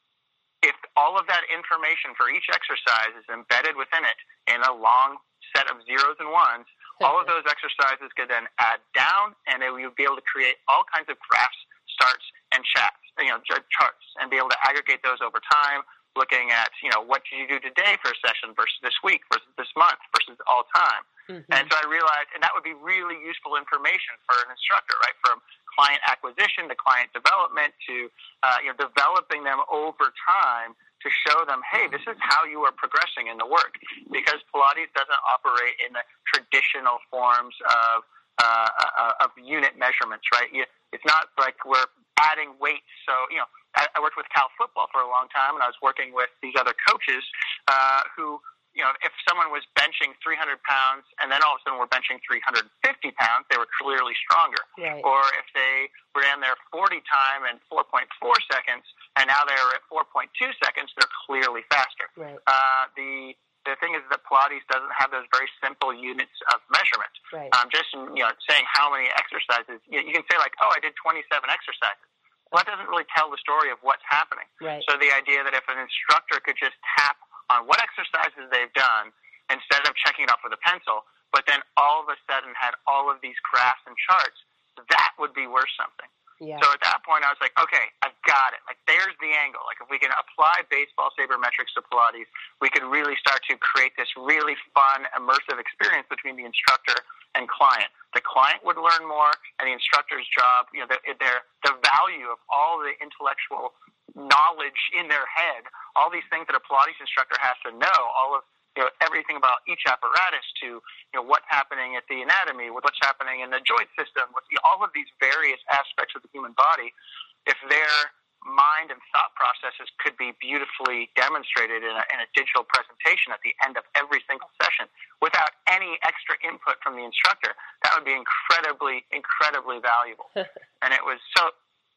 if all of that information for each exercise is embedded within it in a long set of zeros and ones, all of those exercises could then add down, and they would be able to create all kinds of graphs, starts, and chats, you know, charts, and be able to aggregate those over time, looking at, you know, what did you do today for a session versus this week versus this month versus all time. Mm-hmm. And so I realized, and that would be really useful information for an instructor, right, from client acquisition to client development to, uh, you know, developing them over time to show them, hey, this is how you are progressing in the work, because Pilates doesn't operate in the traditional forms of uh, uh, of unit measurements, right? You, it's not like we're adding weights. So, you know, I, I worked with Cal Football for a long time, and I was working with these other coaches uh, who, you know, if someone was benching three hundred pounds and then all of a sudden we're benching three hundred fifty pounds, they were clearly stronger. Right. Or if they ran their forty time in four point four seconds and now they're at four point two seconds, they're clearly faster. Right. Uh, the The thing is that Pilates doesn't have those very simple units of measurement. Right. Um, just, you know, saying how many exercises, you, you can say like, oh, I did twenty-seven exercises. Well, that doesn't really tell the story of what's happening. Right. So the idea that if an instructor could just tap on what exercises they've done instead of checking it off with a pencil, but then all of a sudden had all of these graphs and charts, that would be worth something. Yeah. So at that point, I was like, okay, I've got it. Like, there's the angle. Like, if we can apply baseball sabermetrics to Pilates, we could really start to create this really fun, immersive experience between the instructor and client. The client would learn more, and the instructor's job, you know, the, the, the value of all the intellectual knowledge in their head, all these things that a Pilates instructor has to know, all of, you know, everything about each apparatus to, you know, what's happening at the anatomy, what's happening in the joint system, what's, you know, all of these various aspects of the human body, if their mind and thought processes could be beautifully demonstrated in a, in a digital presentation at the end of every single session without any extra input from the instructor, that would be incredibly, incredibly valuable. And it was so,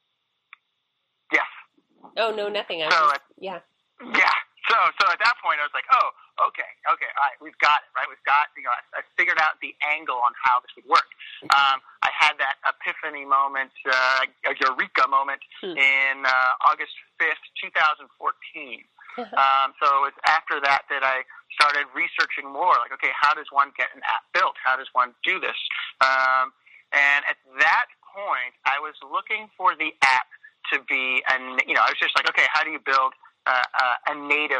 yes. Oh, no, nothing. I so, was, yeah. Yeah. So, so at that point, I was like, oh, okay, okay, all right, we've got it, right? We've got, you know, I, I figured out the angle on how this would work. Um, I had that epiphany moment, uh, a eureka moment hmm. in uh, August fifth, twenty fourteen. um, so it was after that that I started researching more, like, okay, how does one get an app built? How does one do this? Um, and at that point, I was looking for the app to be, an, you know, I was just like, okay, how do you build Uh, uh, a native app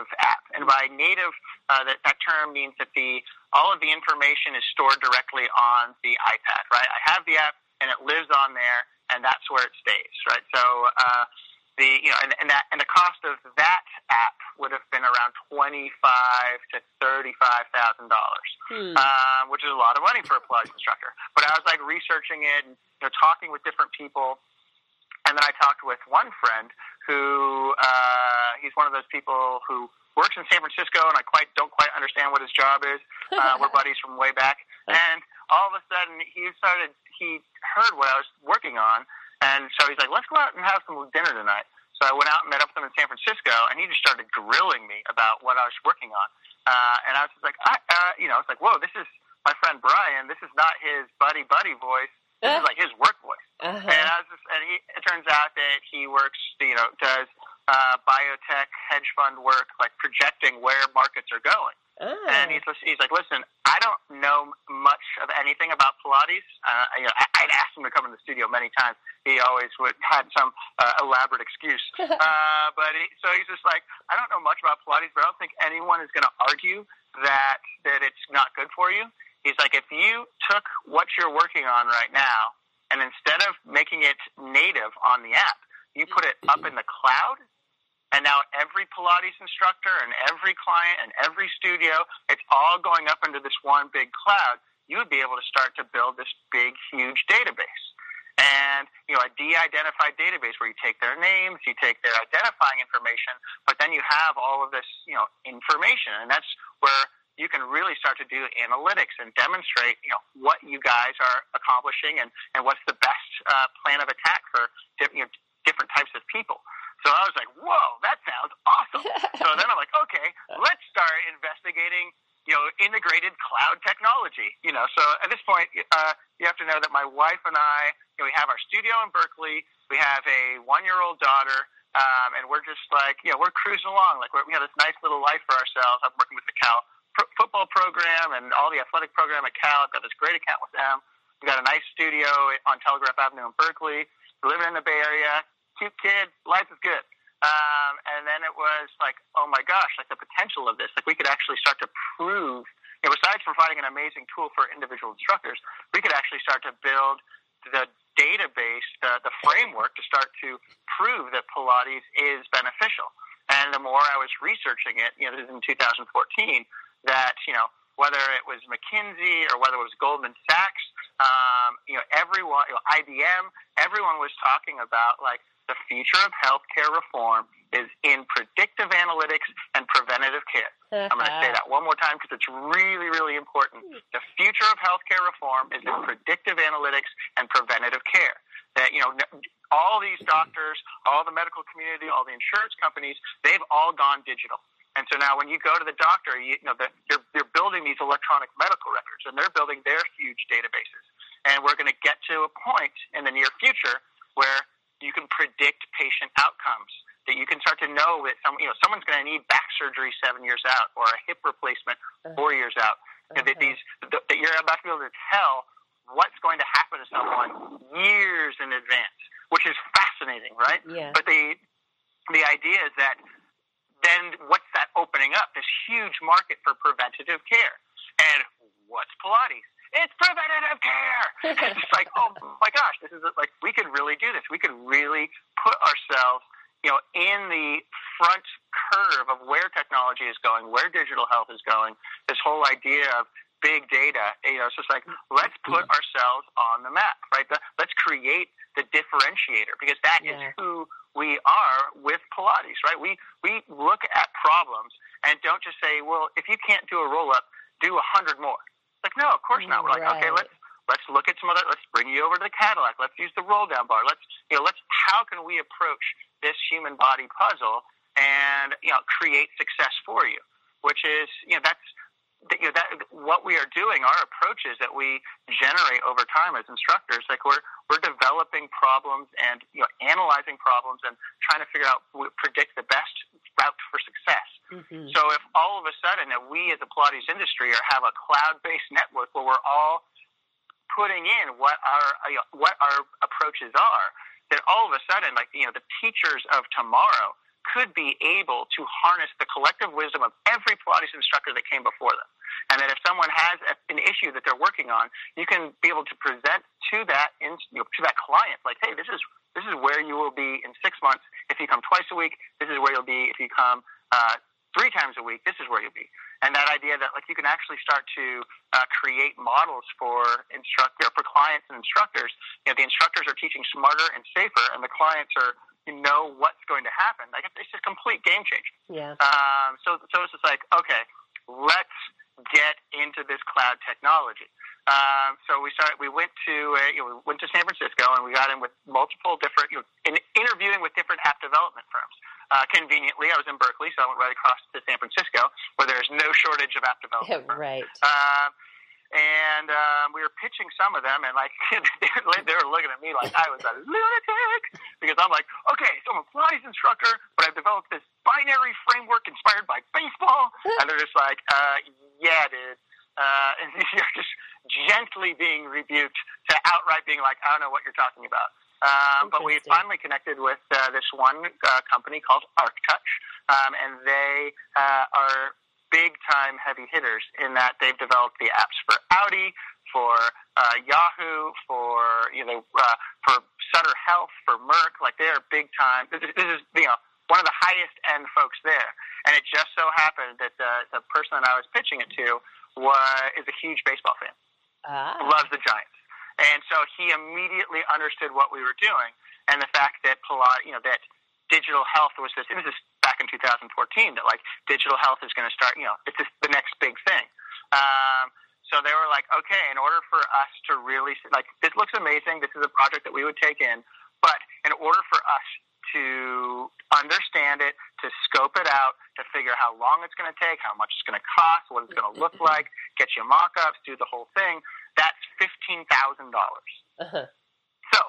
And by native, uh, that, that term means that the all of the information is stored directly on the iPad, right? I have the app, and it lives on there, and that's where it stays, right? So uh, the you know, and, and that and the cost of that app would have been around twenty-five to thirty-five thousand dollars, hmm. um, which is a lot of money for a Pilates instructor. But I was like researching it and you know talking with different people. And then I talked with one friend who, uh, he's one of those people who works in San Francisco, and I quite don't quite understand what his job is. Uh, we're buddies from way back. And all of a sudden, he started, he heard what I was working on, and so he's like, let's go out and have some dinner tonight. So I went out and met up with him in San Francisco, and he just started grilling me about what I was working on. Uh, and I was just like, I, uh, you know, it's like, whoa, this is my friend Brian. This is not his buddy-buddy voice. This is like his work voice. Uh-huh. And, I was just, and he, it turns out that he works, you know, does uh, biotech hedge fund work, like projecting where markets are going. Oh. And he's he's like, listen, I don't know much of anything about Pilates. Uh, you know, I, I'd asked him to come in the studio many times. He always would had some uh, elaborate excuse. uh, but he, so he's just like, I don't know much about Pilates, but I don't think anyone is going to argue that that it's not good for you. He's like, if you took what you're working on right now and instead of making it native on the app, you put it up in the cloud, and now every Pilates instructor and every client and every studio, it's all going up into this one big cloud, you would be able to start to build this big, huge database. And, you know, a de-identified database where you take their names, you take their identifying information, but then you have all of this, you know, information. And that's where you can really start to do analytics and demonstrate, you know, what you guys are accomplishing and, and what's the best uh, plan of attack for diff- you know, different types of people. So I was like, whoa, that sounds awesome. So then I'm like, okay, let's start investigating, you know, integrated cloud technology. You know, so at this point, uh, you have to know that my wife and I, you know, we have our studio in Berkeley. We have a one-year-old daughter. Um, and we're just like, you know, we're cruising along. Like we're, we have this nice little life for ourselves. I'm working with the Cal football program and all the athletic program at Cal. I've got this great account with them. We've got a nice studio on Telegraph Avenue in Berkeley. We're living in the Bay Area. Cute kid. Life is good. Um, and then it was like, oh my gosh, like the potential of this. Like we could actually start to prove, you know, besides providing an amazing tool for individual instructors, we could actually start to build the database, the, the framework to start to prove that Pilates is beneficial. And the more I was researching it, you know, this is in two thousand fourteen, that, you know, whether it was McKinsey or whether it was Goldman Sachs, um, you know, everyone, you know, I B M, everyone was talking about, like, the future of healthcare reform is in predictive analytics and preventative care. I'm going to say that one more time because it's really, really important. The future of healthcare reform is in predictive analytics and preventative care. That, you know, all these doctors, all the medical community, all the insurance companies, they've all gone digital. And so now when you go to the doctor, you, you know, the, they're, they're building these electronic medical records, and they're building their huge databases. And we're going to get to a point in the near future where you can predict patient outcomes, that you can start to know that some, you know, someone's going to need back surgery seven years out or a hip replacement four years out. Uh-huh. That, these, that you're about to be able to tell what's going to happen to someone years in advance, which is fascinating, right? Yeah. But the the idea is that then what's that opening up? This huge market for preventative care. And what's Pilates? It's preventative care. It's just like, oh my gosh, this is like, we could really do this. We could really put ourselves, you know, in the front curve of where technology is going, where digital health is going, this whole idea of big data. You know, it's just like, let's put ourselves on the map, right? The, let's create the differentiator, because that yeah. is who we are with Pilates, right? We we look at problems and don't just say, well, if you can't do a roll up, do a hundred more. Like, no, of course not. We're like, right. okay, let's let's look at some other. Let's bring you over to the Cadillac. Let's use the roll down bar. Let's you know, let's how can we approach this human body puzzle and you know create success for you? Which is you know that's. You know, that what we are doing, our approaches that we generate over time as instructors, like we're we're developing problems and you know analyzing problems and trying to figure out predict the best route for success. Mm-hmm. So if all of a sudden that we as the Pilates industry are have a cloud-based network where we're all putting in what our you know, what our approaches are, then all of a sudden, like you know, the teachers of tomorrow could be able to harness the collective wisdom of every Pilates instructor that came before them. And that if someone has a, an issue that they're working on, you can be able to present to that in, you know, to that client, like, hey, this is this is where you will be in six months if you come twice a week. This is where you'll be if you come uh, three times a week. This is where you'll be. And that idea that like you can actually start to uh, create models for instructor for clients and instructors. You know, the instructors are teaching smarter and safer, and the clients are you know what's going to happen. Like it's, it's a complete game changer. Yeah. Um, so so it's just like okay, let's get into this cloud technology. Um, so we started. We went to uh, you know, we went to San Francisco, and we got in with multiple different, you know, in, interviewing with different app development firms. Uh, conveniently, I was in Berkeley, so I went right across to San Francisco, where there's no shortage of app development firms. Right. Um, and um, we were pitching some of them, and like they were looking at me like I was a lunatic because I'm like, okay, so I'm a Pilates instructor, but I've developed this binary framework inspired by baseball, and they're just like, uh, yeah, dude. Uh, and you're just gently being rebuked to outright being like, I don't know what you're talking about. Um, but we finally connected with uh, this one uh, company called ArcTouch, um, and they uh, are big-time heavy hitters in that they've developed the apps for Audi, for uh, Yahoo, for you know, uh, for Sutter Health, for Merck. Like they are big-time. This is, this is you know one of the highest-end folks there, and it just so happened that the, the person that I was pitching it to was is a huge baseball fan, ah. loves the Giants. And so he immediately understood what we were doing, and the fact that Pilates, you know, that digital health was this. This is back in two thousand fourteen. That like digital health is going to start. You know, it's just the next big thing. Um, so they were like, okay, in order for us to really like, this looks amazing. This is a project that we would take in, but in order for us to understand it, to scope it out, to figure how long it's going to take, how much it's going to cost, what it's going to look like, get you mock-ups, do the whole thing. That's fifteen thousand dollars. Uh-huh. So,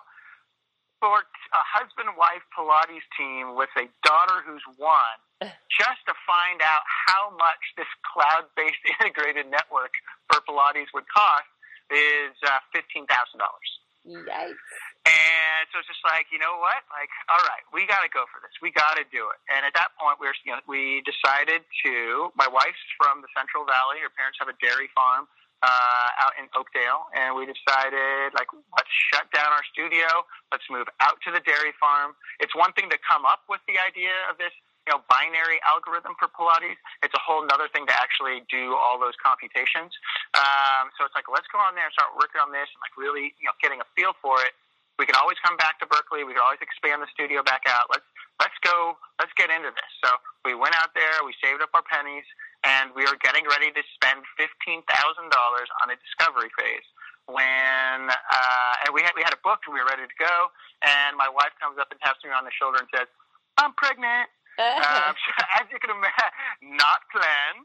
for a husband-wife Pilates team with a daughter who's one, just to find out how much this cloud-based integrated network for Pilates would cost is uh, fifteen thousand dollars. Yikes. And so it's just like, you know what? Like, all right, we got to go for this. We got to do it. And at that point, we were, you know, we decided to. My wife's from the Central Valley. Her parents have a dairy farm uh, out in Oakdale, and we decided, like, let's shut down our studio. Let's move out to the dairy farm. It's one thing to come up with the idea of this, you know, binary algorithm for Pilates. It's a whole nother thing to actually do all those computations. Um, so it's like, let's go on there and start working on this and like really, you know, getting a feel for it. We can always come back to Berkeley. We can always expand the studio back out. Let's let's go. Let's get into this. So we went out there. We saved up our pennies, and we were getting ready to spend fifteen thousand dollars on a discovery phase. When uh, and we had we had it booked, and we were ready to go. And my wife comes up and taps me on the shoulder and says, "I'm pregnant." um, so as you can imagine, not planned.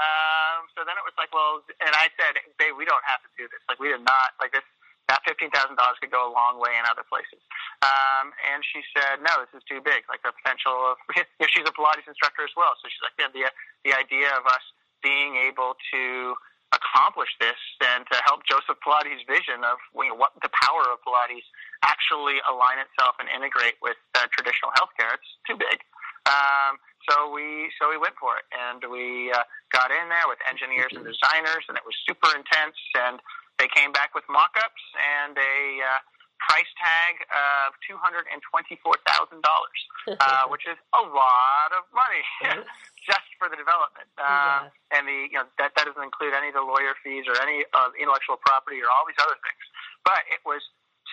Um, so then it was like, well, and I said, "Babe, we don't have to do this. Like, we did not like this." That fifteen thousand dollars could go a long way in other places. Um, and she said, no, this is too big. Like the potential of, you know, she's a Pilates instructor as well. So she's like, yeah, the, the idea of us being able to accomplish this and to help Joseph Pilates' vision of, you know, what the power of Pilates actually align itself and integrate with uh, traditional healthcare, it's too big. Um, so we, so we went for it, and we uh, got in there with engineers and designers, and it was super intense. And they came back with mock-ups and a uh, price tag of two hundred twenty-four thousand dollars, uh, which is a lot of money just for the development. Um, yeah. And the you know that that doesn't include any of the lawyer fees or any of uh, intellectual property or all these other things. But it was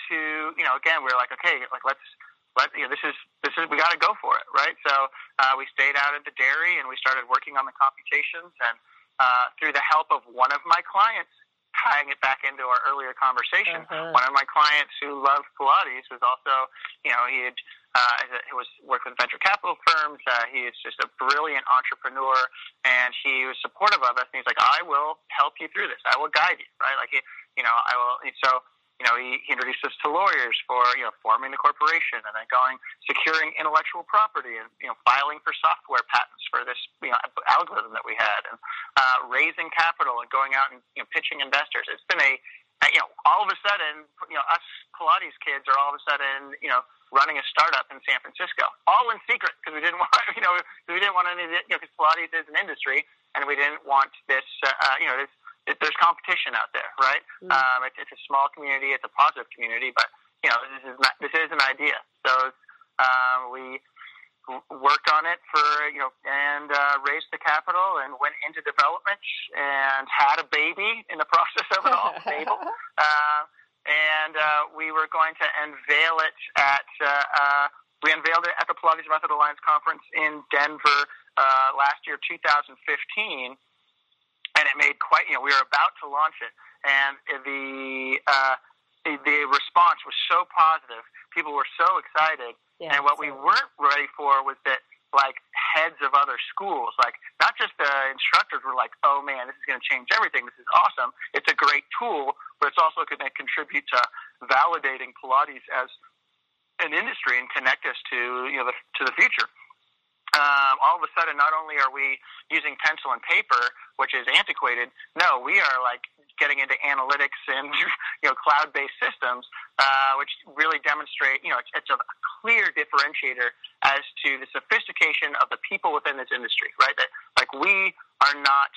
to you know again we were like, okay, like let's let you know this is this is we got to go for it, right? So uh, we stayed out at the dairy and we started working on the computations, and uh, through the help of one of my clients. Tying it back into our earlier conversation, uh-huh. one of my clients who loved Pilates was also, you know, he had uh, he was worked with venture capital firms. Uh, he is just a brilliant entrepreneur, and he was supportive of us. And he's like, "I will help you through this. I will guide you." Right? Like, he, you know, I will. So, you know, he, he introduced us to lawyers for, you know, forming the corporation and then going, securing intellectual property and, you know, filing for software patents for this, you know, algorithm that we had, and uh, raising capital and going out and, you know, pitching investors. It's been a, you know, all of a sudden, you know, us Pilates kids are all of a sudden, you know, running a startup in San Francisco, all in secret because we didn't want, you know, we didn't want any, you know, because Pilates is an industry, and we didn't want this, uh, you know, this, it, there's competition out there, right? Mm. Um, it, it's a small community, it's a positive community, but you know, this is not, this is an idea. So um, we worked on it for, you know, and uh, raised the capital and went into development and had a baby in the process of it all, Mabel. Uh, and uh, we were going to unveil it at, uh, uh, we unveiled it at the Pilates Method Alliance Conference in Denver uh, last year, two thousand fifteen. And it made quite, you know, we were about to launch it. And the, uh, the, the response was so positive. People were so excited. Yeah, and what so. we weren't ready for was that, like, heads of other schools, like, not just the instructors were like, oh, man, this is going to change everything. This is awesome. It's a great tool, but it's also going to contribute to validating Pilates as an industry and connect us to, you know, the, to the future. Um, all of a sudden, not only are we using pencil and paper, which is antiquated, no, we are, like, getting into analytics and, you know, cloud-based systems, uh, which really demonstrate, you know, it's, it's a clear differentiator as to the sophistication of the people within this industry, right? That, like, we are not,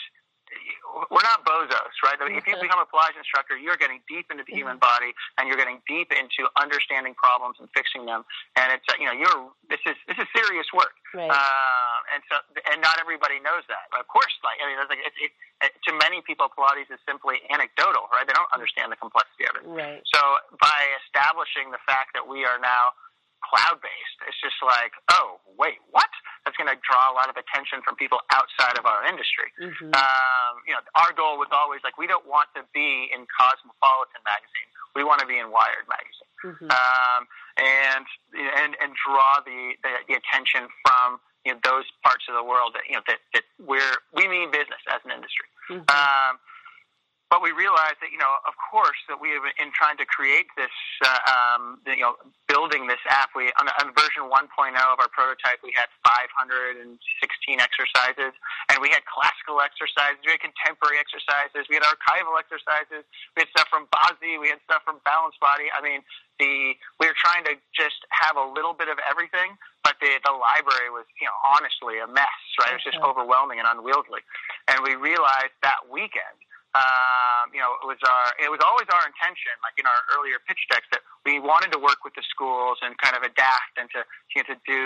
we're not bozos, right? I mean, if you become a Pilates instructor, you're getting deep into the human body, and you're getting deep into understanding problems and fixing them. And it's, uh, you know, you're, this is, this is serious work. Right. Uh, and so, and not everybody knows that. Of course, like, I mean, it's like, it, it, it, to many people, Pilates is simply anecdotal, right? They don't understand the complexity of it. Right. So by establishing the fact that we are now cloud-based, it's just like, oh, wait, what? That's going to draw a lot of attention from people outside of our industry. Mm-hmm. Um, you know, our goal was always, like, we don't want to be in Cosmopolitan magazine. We want to be in Wired magazine. Mm-hmm. Um, and, and, and draw the, the, the attention from, you know, those parts of the world that, you know, that, that we're, we mean business as an industry. Mm-hmm. Um, But we realized that, you know, of course, that we have, in trying to create this, uh, um, you know, building this app, we, on, on version one point oh of our prototype, we had five hundred sixteen exercises, and we had classical exercises, we had contemporary exercises, we had archival exercises, we had stuff from Bozzi, we had stuff from Balanced Body. I mean, the, we were trying to just have a little bit of everything, but the, the library was, you know, honestly a mess, right? It was just Okay. overwhelming and unwieldy. And we realized that weekend, Um, you know, it was our, it was always our intention, like in our earlier pitch decks, that we wanted to work with the schools and kind of adapt and to, you know, to do,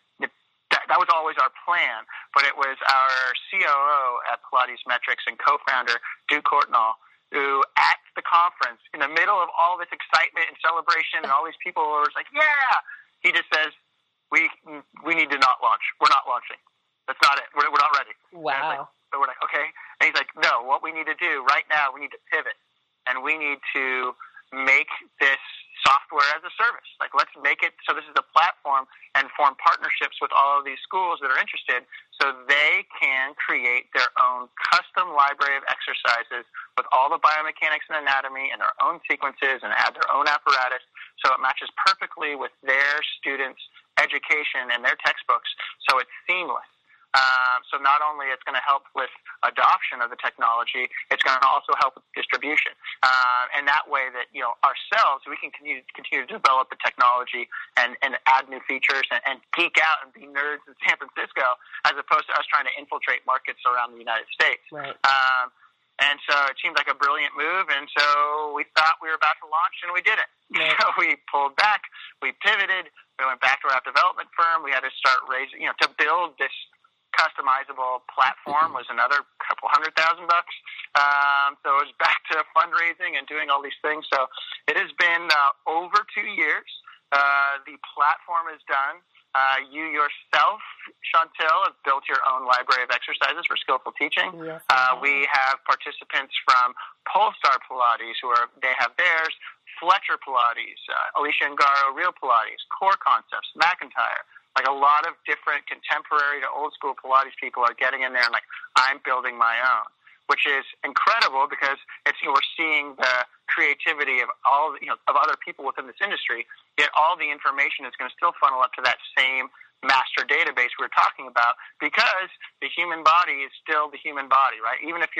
that, that was always our plan. But it was our C O O at Pilates Metrics and co-founder, Duke Courtnall, who at the conference, in the middle of all this excitement and celebration and all these people were like, yeah, he just says, we, we need to not launch. We're not launching. That's not it. We're, we're not ready. Wow. So we're like, okay. And he's like, no, what we need to do right now, we need to pivot. And we need to make this software as a service. Like, let's make it so this is a platform and form partnerships with all of these schools that are interested so they can create their own custom library of exercises with all the biomechanics and anatomy and their own sequences and add their own apparatus so it matches perfectly with their students' education and their textbooks so it's seamless. Um, so not only it's going to help with adoption of the technology, it's going to also help with distribution. Uh, and that way that, you know, ourselves, we can continue, continue to develop the technology and, and add new features and, and geek out and be nerds in San Francisco as opposed to us trying to infiltrate markets around the United States. Right. Um, and so it seemed like a brilliant move, and so we thought we were about to launch, and we didn't. Right. So we pulled back, we pivoted, we went back to our development firm, we had to start raising, you know, to build this customizable platform was another couple hundred thousand bucks. Um, so it was back to fundraising and doing all these things. So it has been uh, over two years. Uh, the platform is done. Uh, you yourself, Chantel, have built your own library of exercises for skillful teaching. Yes, uh, we have participants from Polestar Pilates who are, they have theirs, Fletcher Pilates, uh, Alicia Ngaro Real Pilates, Core Concepts, McIntyre. Like a lot of different contemporary to old school Pilates people are getting in there and like, I'm building my own, which is incredible because it's, you know, we're seeing the creativity of all, you know, of other people within this industry, yet all the information is going to still funnel up to that same master database we were talking about because the human body is still the human body, right? Even if you're,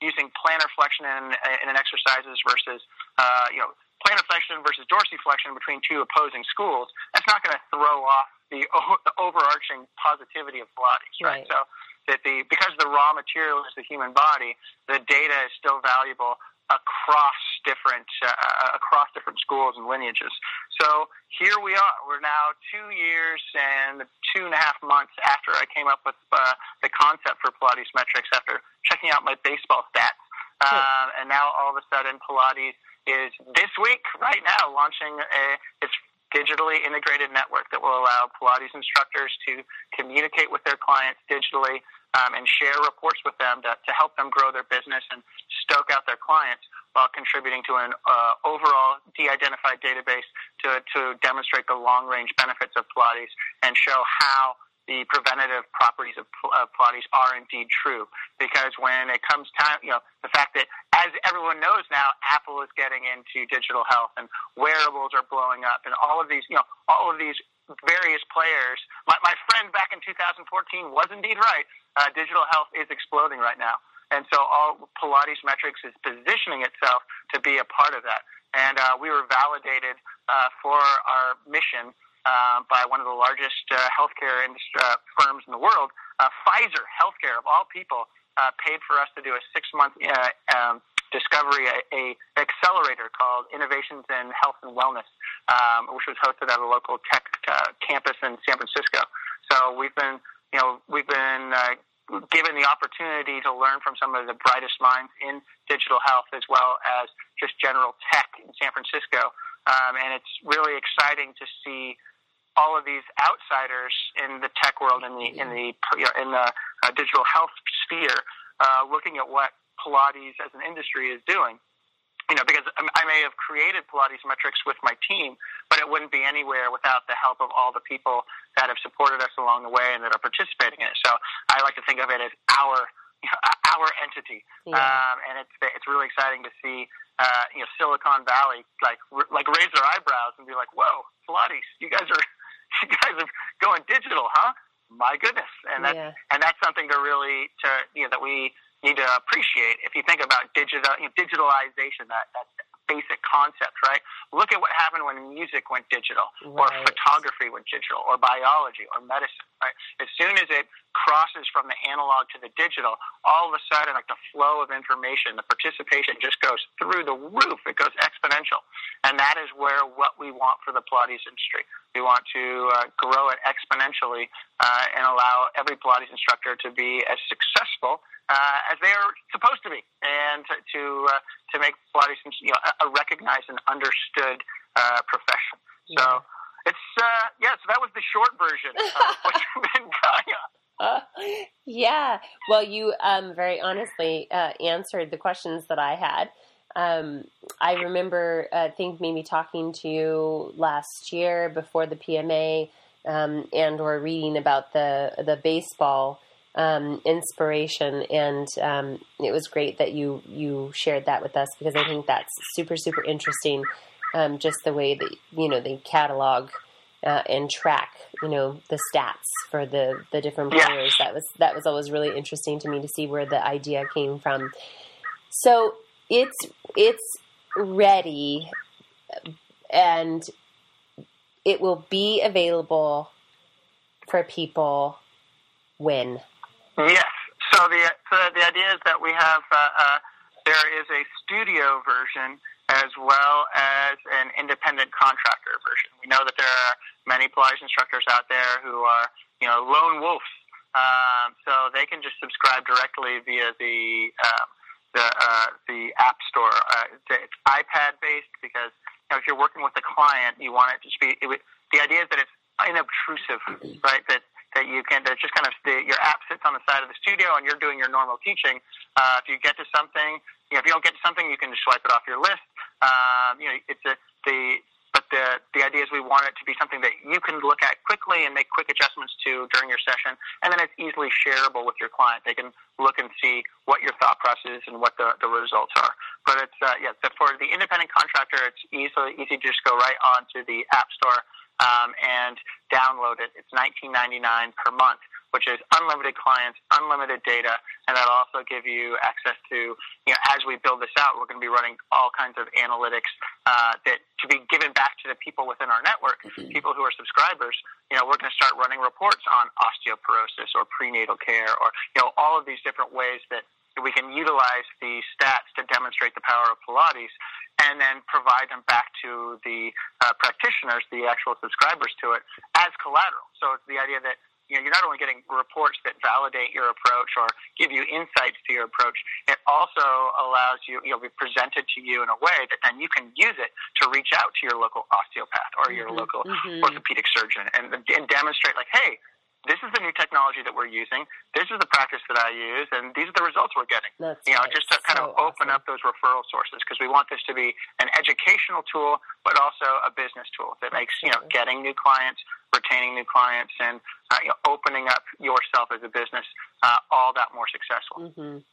using plantar flexion in, in an exercises versus, uh, you know, plantar flexion versus dorsiflexion between two opposing schools, that's not going to throw off the, o- the overarching positivity of Pilates, right? right? So that the because the raw material is the human body, the data is still valuable across different uh, across different schools and lineages. So here we are. We're now two years and two and a half months after I came up with uh, the concept for Pilates Metrics after checking out my baseball stats. Um, and now all of a sudden Pilates is this week, right now, launching a, its digitally integrated network that will allow Pilates instructors to communicate with their clients digitally um, and share reports with them to, to help them grow their business and stoke out their clients while contributing to an uh, overall de-identified database to, to demonstrate the long-range benefits of Pilates and show how the preventative properties of uh, Pilates are indeed true. Because when it comes time, you know, the fact that, as everyone knows now, Apple is getting into digital health and wearables are blowing up and all of these, you know, all of these various players. My, my friend back in two thousand fourteen was indeed right. Uh, digital health is exploding right now. And so all Pilates Metrics is positioning itself to be a part of that. And uh, we were validated uh, for our mission Uh, by one of the largest uh, healthcare industry, uh, firms in the world. Uh, Pfizer Healthcare, of all people, uh, paid for us to do a six-month uh, um, discovery, a, a accelerator called Innovations in Health and Wellness, um, which was hosted at a local tech uh, campus in San Francisco. So we've been, you know, we've been uh, given the opportunity to learn from some of the brightest minds in digital health as well as just general tech in San Francisco. Um, and it's really exciting to see all of these outsiders in the tech world, in the in the you know, in the uh, digital health sphere, uh, looking at what Pilates as an industry is doing. You know, because I may have created Pilates Metrics with my team, but it wouldn't be anywhere without the help of all the people that have supported us along the way and that are participating in it. So I like to think of it as our you know, our entity, yeah. um, and it's it's really exciting to see. Uh, you know, Silicon Valley like like raise their eyebrows and be like, "Whoa, Pilates, you guys are." You guys are going digital, huh? My goodness, and that's yeah. and that's something to really to you know that we need to appreciate. If you think about digital you know, digitalization, that that basic concept, right? Look at what happened when music went digital, right. or photography went digital, or biology, or medicine, right? As soon as it crosses from the analog to the digital, all of a sudden, like the flow of information, the participation just goes through the roof. It goes exponential. And that is where what we want for the Pilates industry. We want to uh, grow it exponentially uh, and allow every Pilates instructor to be as successful uh, as they are supposed to be, and to to, uh, to make Pilates you know, a recognized and understood uh, profession. Yeah. So it's uh, yeah. So that was the short version of what you've been going on. Uh, yeah. Well, you um, very honestly uh, answered the questions that I had. Um, I remember, I uh, think maybe talking to you last year before the P M A, um, and or reading about the the baseball um, inspiration, and um, it was great that you you shared that with us, because I think that's super super interesting. Um, just the way that you know they catalog uh, and track you know the stats for the the different players. Yeah. That was that was always really interesting to me to see where the idea came from. So. It's it's ready, and it will be available for people when? Yes. So the so the idea is that we have uh, uh, there is a studio version as well as an independent contractor version. We know that there are many Pilates instructors out there who are you know lone wolves, um, so they can just subscribe directly via the. Um, The uh, the App Store. Uh, it's iPad based because you know, if you're working with a client, you want it to be. It, the idea is that it's unobtrusive, right? That that you can. That just kind of the, your app sits on the side of the studio, and you're doing your normal teaching. Uh, if you get to something, you know, if you don't get to something, you can just swipe it off your list. Um, you know, it's a, the. But the the idea is we want it to be something that you can look at quickly and make quick adjustments to during your session, and then it's easily shareable with your client. They can look and see what your thought process is and what the, the results are. But it's uh, yeah, so for the independent contractor, it's easily easy to just go right onto the App Store um, and download it. It's nineteen ninety-nine per month, which is unlimited clients, unlimited data, and that'll also give you access to, you know, as we build this out, we're going to be running all kinds of analytics uh, that to be given back to the people within our network, mm-hmm. people who are subscribers. You know, we're going to start running reports on osteoporosis or prenatal care or, you know, all of these different ways that we can utilize the stats to demonstrate the power of Pilates and then provide them back to the uh, practitioners, the actual subscribers to it, as collateral. So it's the idea that, you know, you're not only getting reports that validate your approach or give you insights to your approach, it also allows you, you know, be presented to you in a way that then you can use it to reach out to your local osteopath or your mm-hmm. local mm-hmm. orthopedic surgeon and, and demonstrate, like, hey, this is the new technology that we're using. This is the practice that I use, and these are the results we're getting. That's you know, right. just to kind so of open awesome. up those referral sources, because we want this to be an educational tool, but also a business tool that makes, you know, getting new clients, retaining new clients, and uh, you know, opening up yourself as a business uh, all that more successful. Mm-hmm.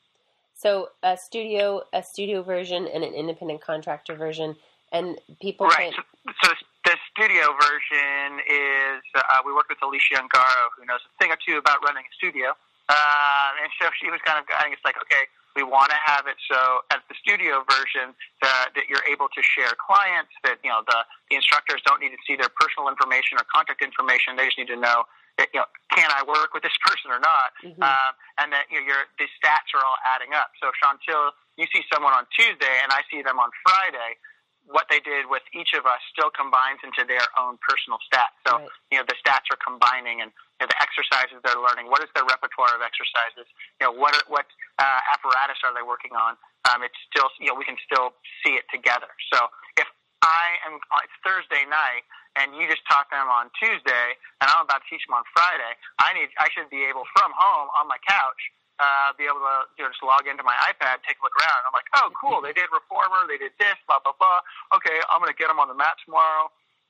So a studio, a studio version, and an independent contractor version, and people right. can. So, so the studio version is, uh, we worked with Alicia Ungaro, who knows a thing or two about running a studio. Uh, and so she was kind of guiding us like, okay, we want to have it so at the studio version uh, that you're able to share clients, that, you know, the, the instructors don't need to see their personal information or contact information. They just need to know that, you know, can I work with this person or not? Mm-hmm. Um, and that, you know, your, the stats are all adding up. So Chantil, you see someone on Tuesday and I see them on Friday. What they did with each of us still combines into their own personal stats. So, right. you know, the stats are combining, and you know, the exercises they're learning. What is their repertoire of exercises? You know, what what uh, apparatus are they working on? Um, it's still, you know, we can still see it together. So if I am, it's Thursday night, and you just taught them on Tuesday, and I'm about to teach them on Friday, I need, I should be able from home on my couch. Uh, be able to, you know, just log into my iPad, take a look around. I'm like, oh, cool, they did Reformer, they did this, blah, blah, blah. Okay, I'm going to get them on the mat tomorrow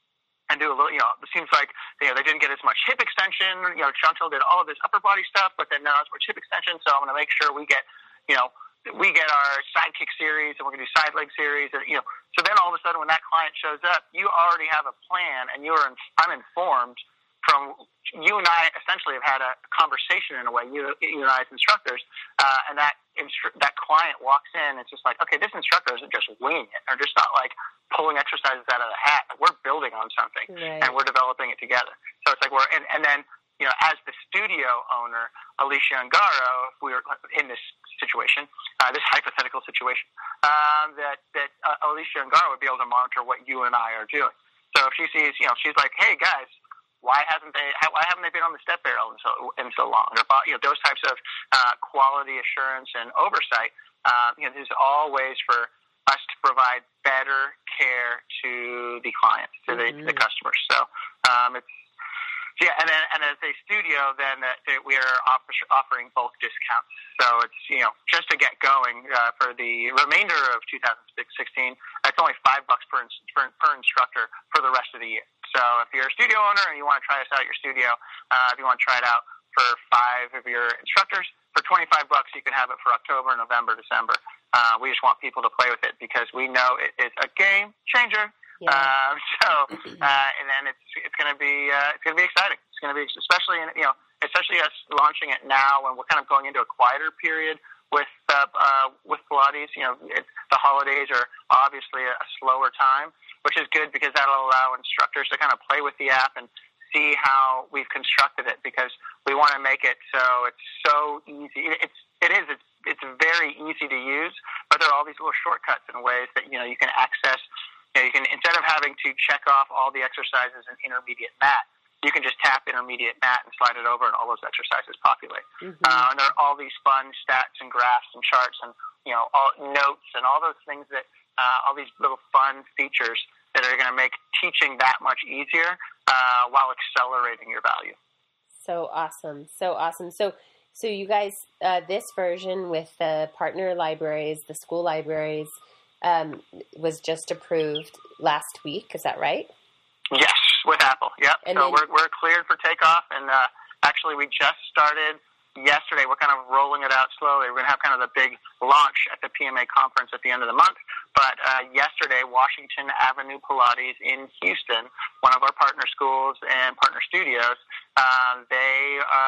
and do a little, you know, it seems like, you know, they didn't get as much hip extension. You know, Chantal did all of this upper body stuff, but then now it's more hip extension, so I'm going to make sure we get, you know, we get our side kick series, and we're going to do side leg series, and, you know, so then all of a sudden when that client shows up, you already have a plan, and you're, I'm informed from, you and I essentially have had a conversation in a way, you, you and I as instructors, uh, and that instru- that client walks in, it's just like, okay, this instructor isn't just winging it, or just not like pulling exercises out of the hat. We're building on something, right. and we're developing it together. So it's like we're, and, and then, you know, as the studio owner, Alicia Ungaro, if we were in this situation, uh, this hypothetical situation, um, that, that uh, Alicia Ungaro would be able to monitor what you and I are doing. So if she sees, you know, she's like, hey, guys, Why hasn't they? Why haven't they been on the step barrel in so in so long? Or, you know, those types of uh, quality assurance and oversight. Uh, you know, there's all ways for us to provide better care to the clients, to the, mm-hmm. to the customers. So um, it's yeah, and then and as a studio, then uh, we are offer, offering bulk discounts. So it's, you know, just to get going uh, for the remainder of two thousand sixteen. It's only five bucks per, per per instructor for the rest of the year. So if you're a studio owner and you want to try us out at your studio, uh, if you want to try it out for five of your instructors, for twenty-five bucks, you can have it for October, November, December. Uh, we just want people to play with it because we know it is a game changer. Yeah. Um, so, uh, and then it's it's going to be uh, it's going to be exciting. It's going to be especially in, you know, especially us launching it now when we're kind of going into a quieter period with uh, uh, with Pilates. You know, it, the holidays are obviously a, a slower time, which is good because that'll allow instructors to kind of play with the app and see how we've constructed it, because we want to make it so it's so easy. It's it is it's it's very easy to use, but there are all these little shortcuts and ways that, you know, you can access. You know, you can, instead of having to check off all the exercises in intermediate mat, you can just tap intermediate mat and slide it over, and all those exercises populate. Mm-hmm. Uh, and there are all these fun stats and graphs and charts and, you know, all notes and all those things that uh, all these little fun features that are going to make teaching that much easier uh, while accelerating your value. So awesome, so awesome. So, so you guys, uh, this version with the partner libraries, the school libraries, um, was just approved last week. Is that right? Yes, with Apple. Yep. And so then, we're we're cleared for takeoff, and uh, actually we just started yesterday. We're kind of rolling it out slowly. We're going to have kind of the big launch at the P M A conference at the end of the month. But uh, yesterday, Washington Avenue Pilates in Houston, one of our partner schools and partner studios, uh, they uh, they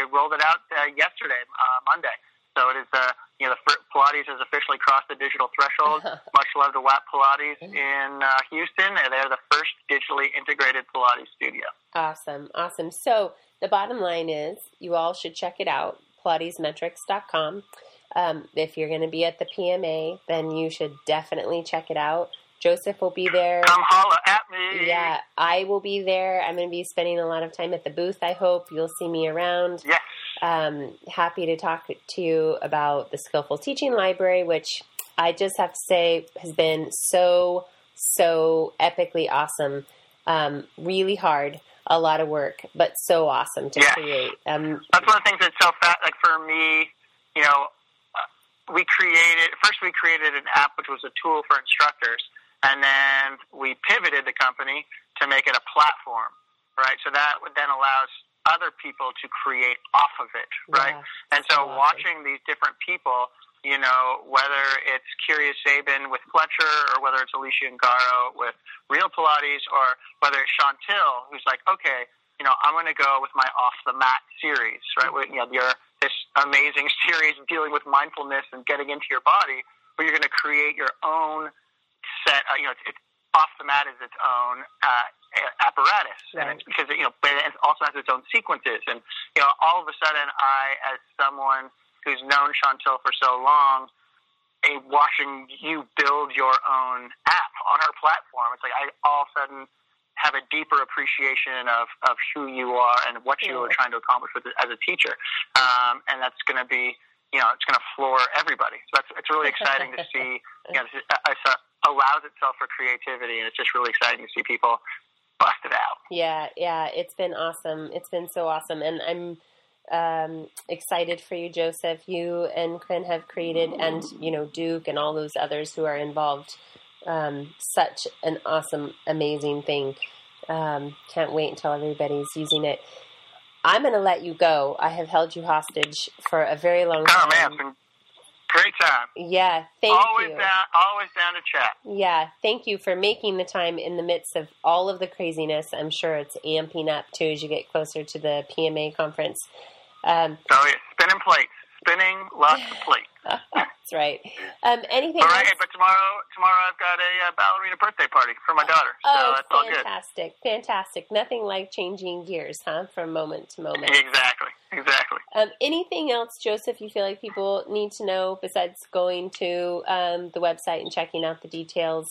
rolled it out uh, yesterday, uh, Monday. So it is, uh, you know, the Pilates has officially crossed the digital threshold. Much love to W A P Pilates in uh, Houston. They're the first digitally integrated Pilates studio. Awesome, awesome. So the bottom line is you all should check it out, Pilates Metrics dot com. Um, if you're going to be at the P M A, then you should definitely check it out. Joseph will be there. Come holla at me. Yeah, I will be there. I'm going to be spending a lot of time at the booth, I hope. You'll see me around. Yes. Um, happy to talk to you about the Skillful Teaching Library, which I just have to say has been so, so epically awesome. Um, really hard, a lot of work, but so awesome to yes. create. Um, That's one of the things that's so fat. Like for me, you know, uh, we created, first we created an app which was a tool for instructors. And then we pivoted the company to make it a platform, right? So that then allows other people to create off of it, right? Yeah, and so, so awesome. Watching these different people, you know, whether it's Curious Sabin with Fletcher or whether it's Alicia Ngaro with Real Pilates or whether it's Chantil, who's like, okay, you know, I'm going to go with my Off the Mat series, right? Mm-hmm. You know, your, this amazing series dealing with mindfulness and getting into your body, where you're going to create your own set, uh, you know, it's, it's Off the Mat is its own uh, apparatus, right. And it's because it, you know, but it also has its own sequences, and you know, all of a sudden, I, as someone who's known Chantil for so long, a watching you build your own app on her platform, it's like I all of a sudden have a deeper appreciation of, of who you are and what you yeah. are trying to accomplish with it as a teacher, um, and that's going to be, you know, it's going to floor everybody. So that's it's really exciting to see. You know, it's, it's a, allows itself for creativity, and it's just really exciting to see people bust it out. Yeah, yeah, it's been awesome. It's been so awesome, and I'm um, excited for you, Joseph. You and Corinne have created, and you know, Duke and all those others who are involved, um, such an awesome, amazing thing. Um, can't wait until everybody's using it. I'm going to let you go. I have held you hostage for a very long time. Oh, man, it's been great time. Yeah, thank always you. Down, always down to chat. Yeah, thank you for making the time in the midst of all of the craziness. I'm sure it's amping up, too, as you get closer to the P M A conference. Um, oh, yeah, spinning plates. Spinning lots of plates. That's right. Um, anything all right, else? But tomorrow, tomorrow I've got a uh, ballerina birthday party for my daughter. So oh, that's all good. fantastic, fantastic. Nothing like changing gears, huh, from moment to moment. Exactly, exactly. Um, anything else, Joseph, you feel like people need to know besides going to um, the website and checking out the details?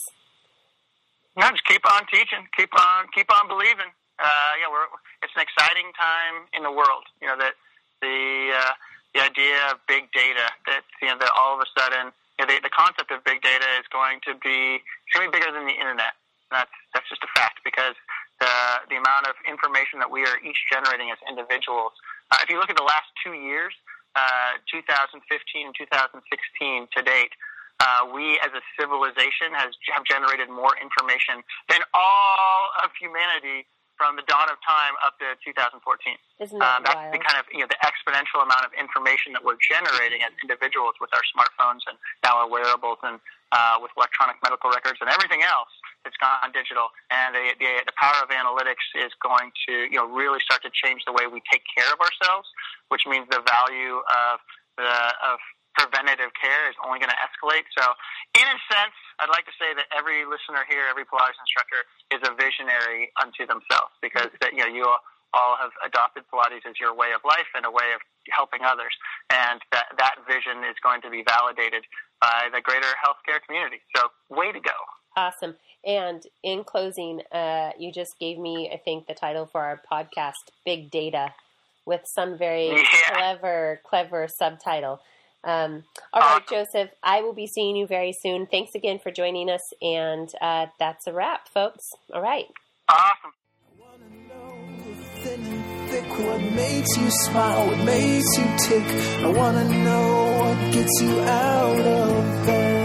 No, just keep on teaching. Keep on, keep on believing. Uh, yeah, we're, it's an exciting time in the world. You know, that the... Uh, The idea of big data, that you know, that all of a sudden, you know, the, the concept of big data is going to be it's going to be bigger than the internet. And that's that's just a fact, because the the amount of information that we are each generating as individuals. Uh, if you look at the last two years, uh, two thousand fifteen and two thousand sixteen to date, uh, we as a civilization has have generated more information than all of humanity from the dawn of time up to two thousand fourteen. Isn't that um, that's wild? the kind of, you know, the exponential amount of information that we're generating as individuals with our smartphones and now our wearables and uh, with electronic medical records and everything else that's gone digital. And the, the, the power of analytics is going to, you know, really start to change the way we take care of ourselves, which means the value of the of preventative care is only going to escalate. So in a sense, I'd like to say that every listener here, every Pilates instructor is a visionary unto themselves, because that, you know, you all have adopted Pilates as your way of life and a way of helping others. And that, that vision is going to be validated by the greater healthcare community. So way to go. Awesome. And in closing, uh, you just gave me, I think, the title for our podcast, Big Data, with some very yeah. clever, clever subtitle. Um, all right, awesome. Joseph, I will be seeing you very soon. Thanks again for joining us, and uh, that's a wrap, folks. All right. Awesome. I want to know the thin and thick, what makes you smile, what makes you tick. I want to know what gets you out of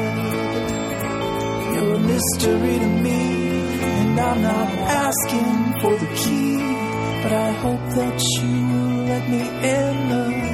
bed. You're a mystery to me, and I'm not asking for the key, but I hope that you let me in the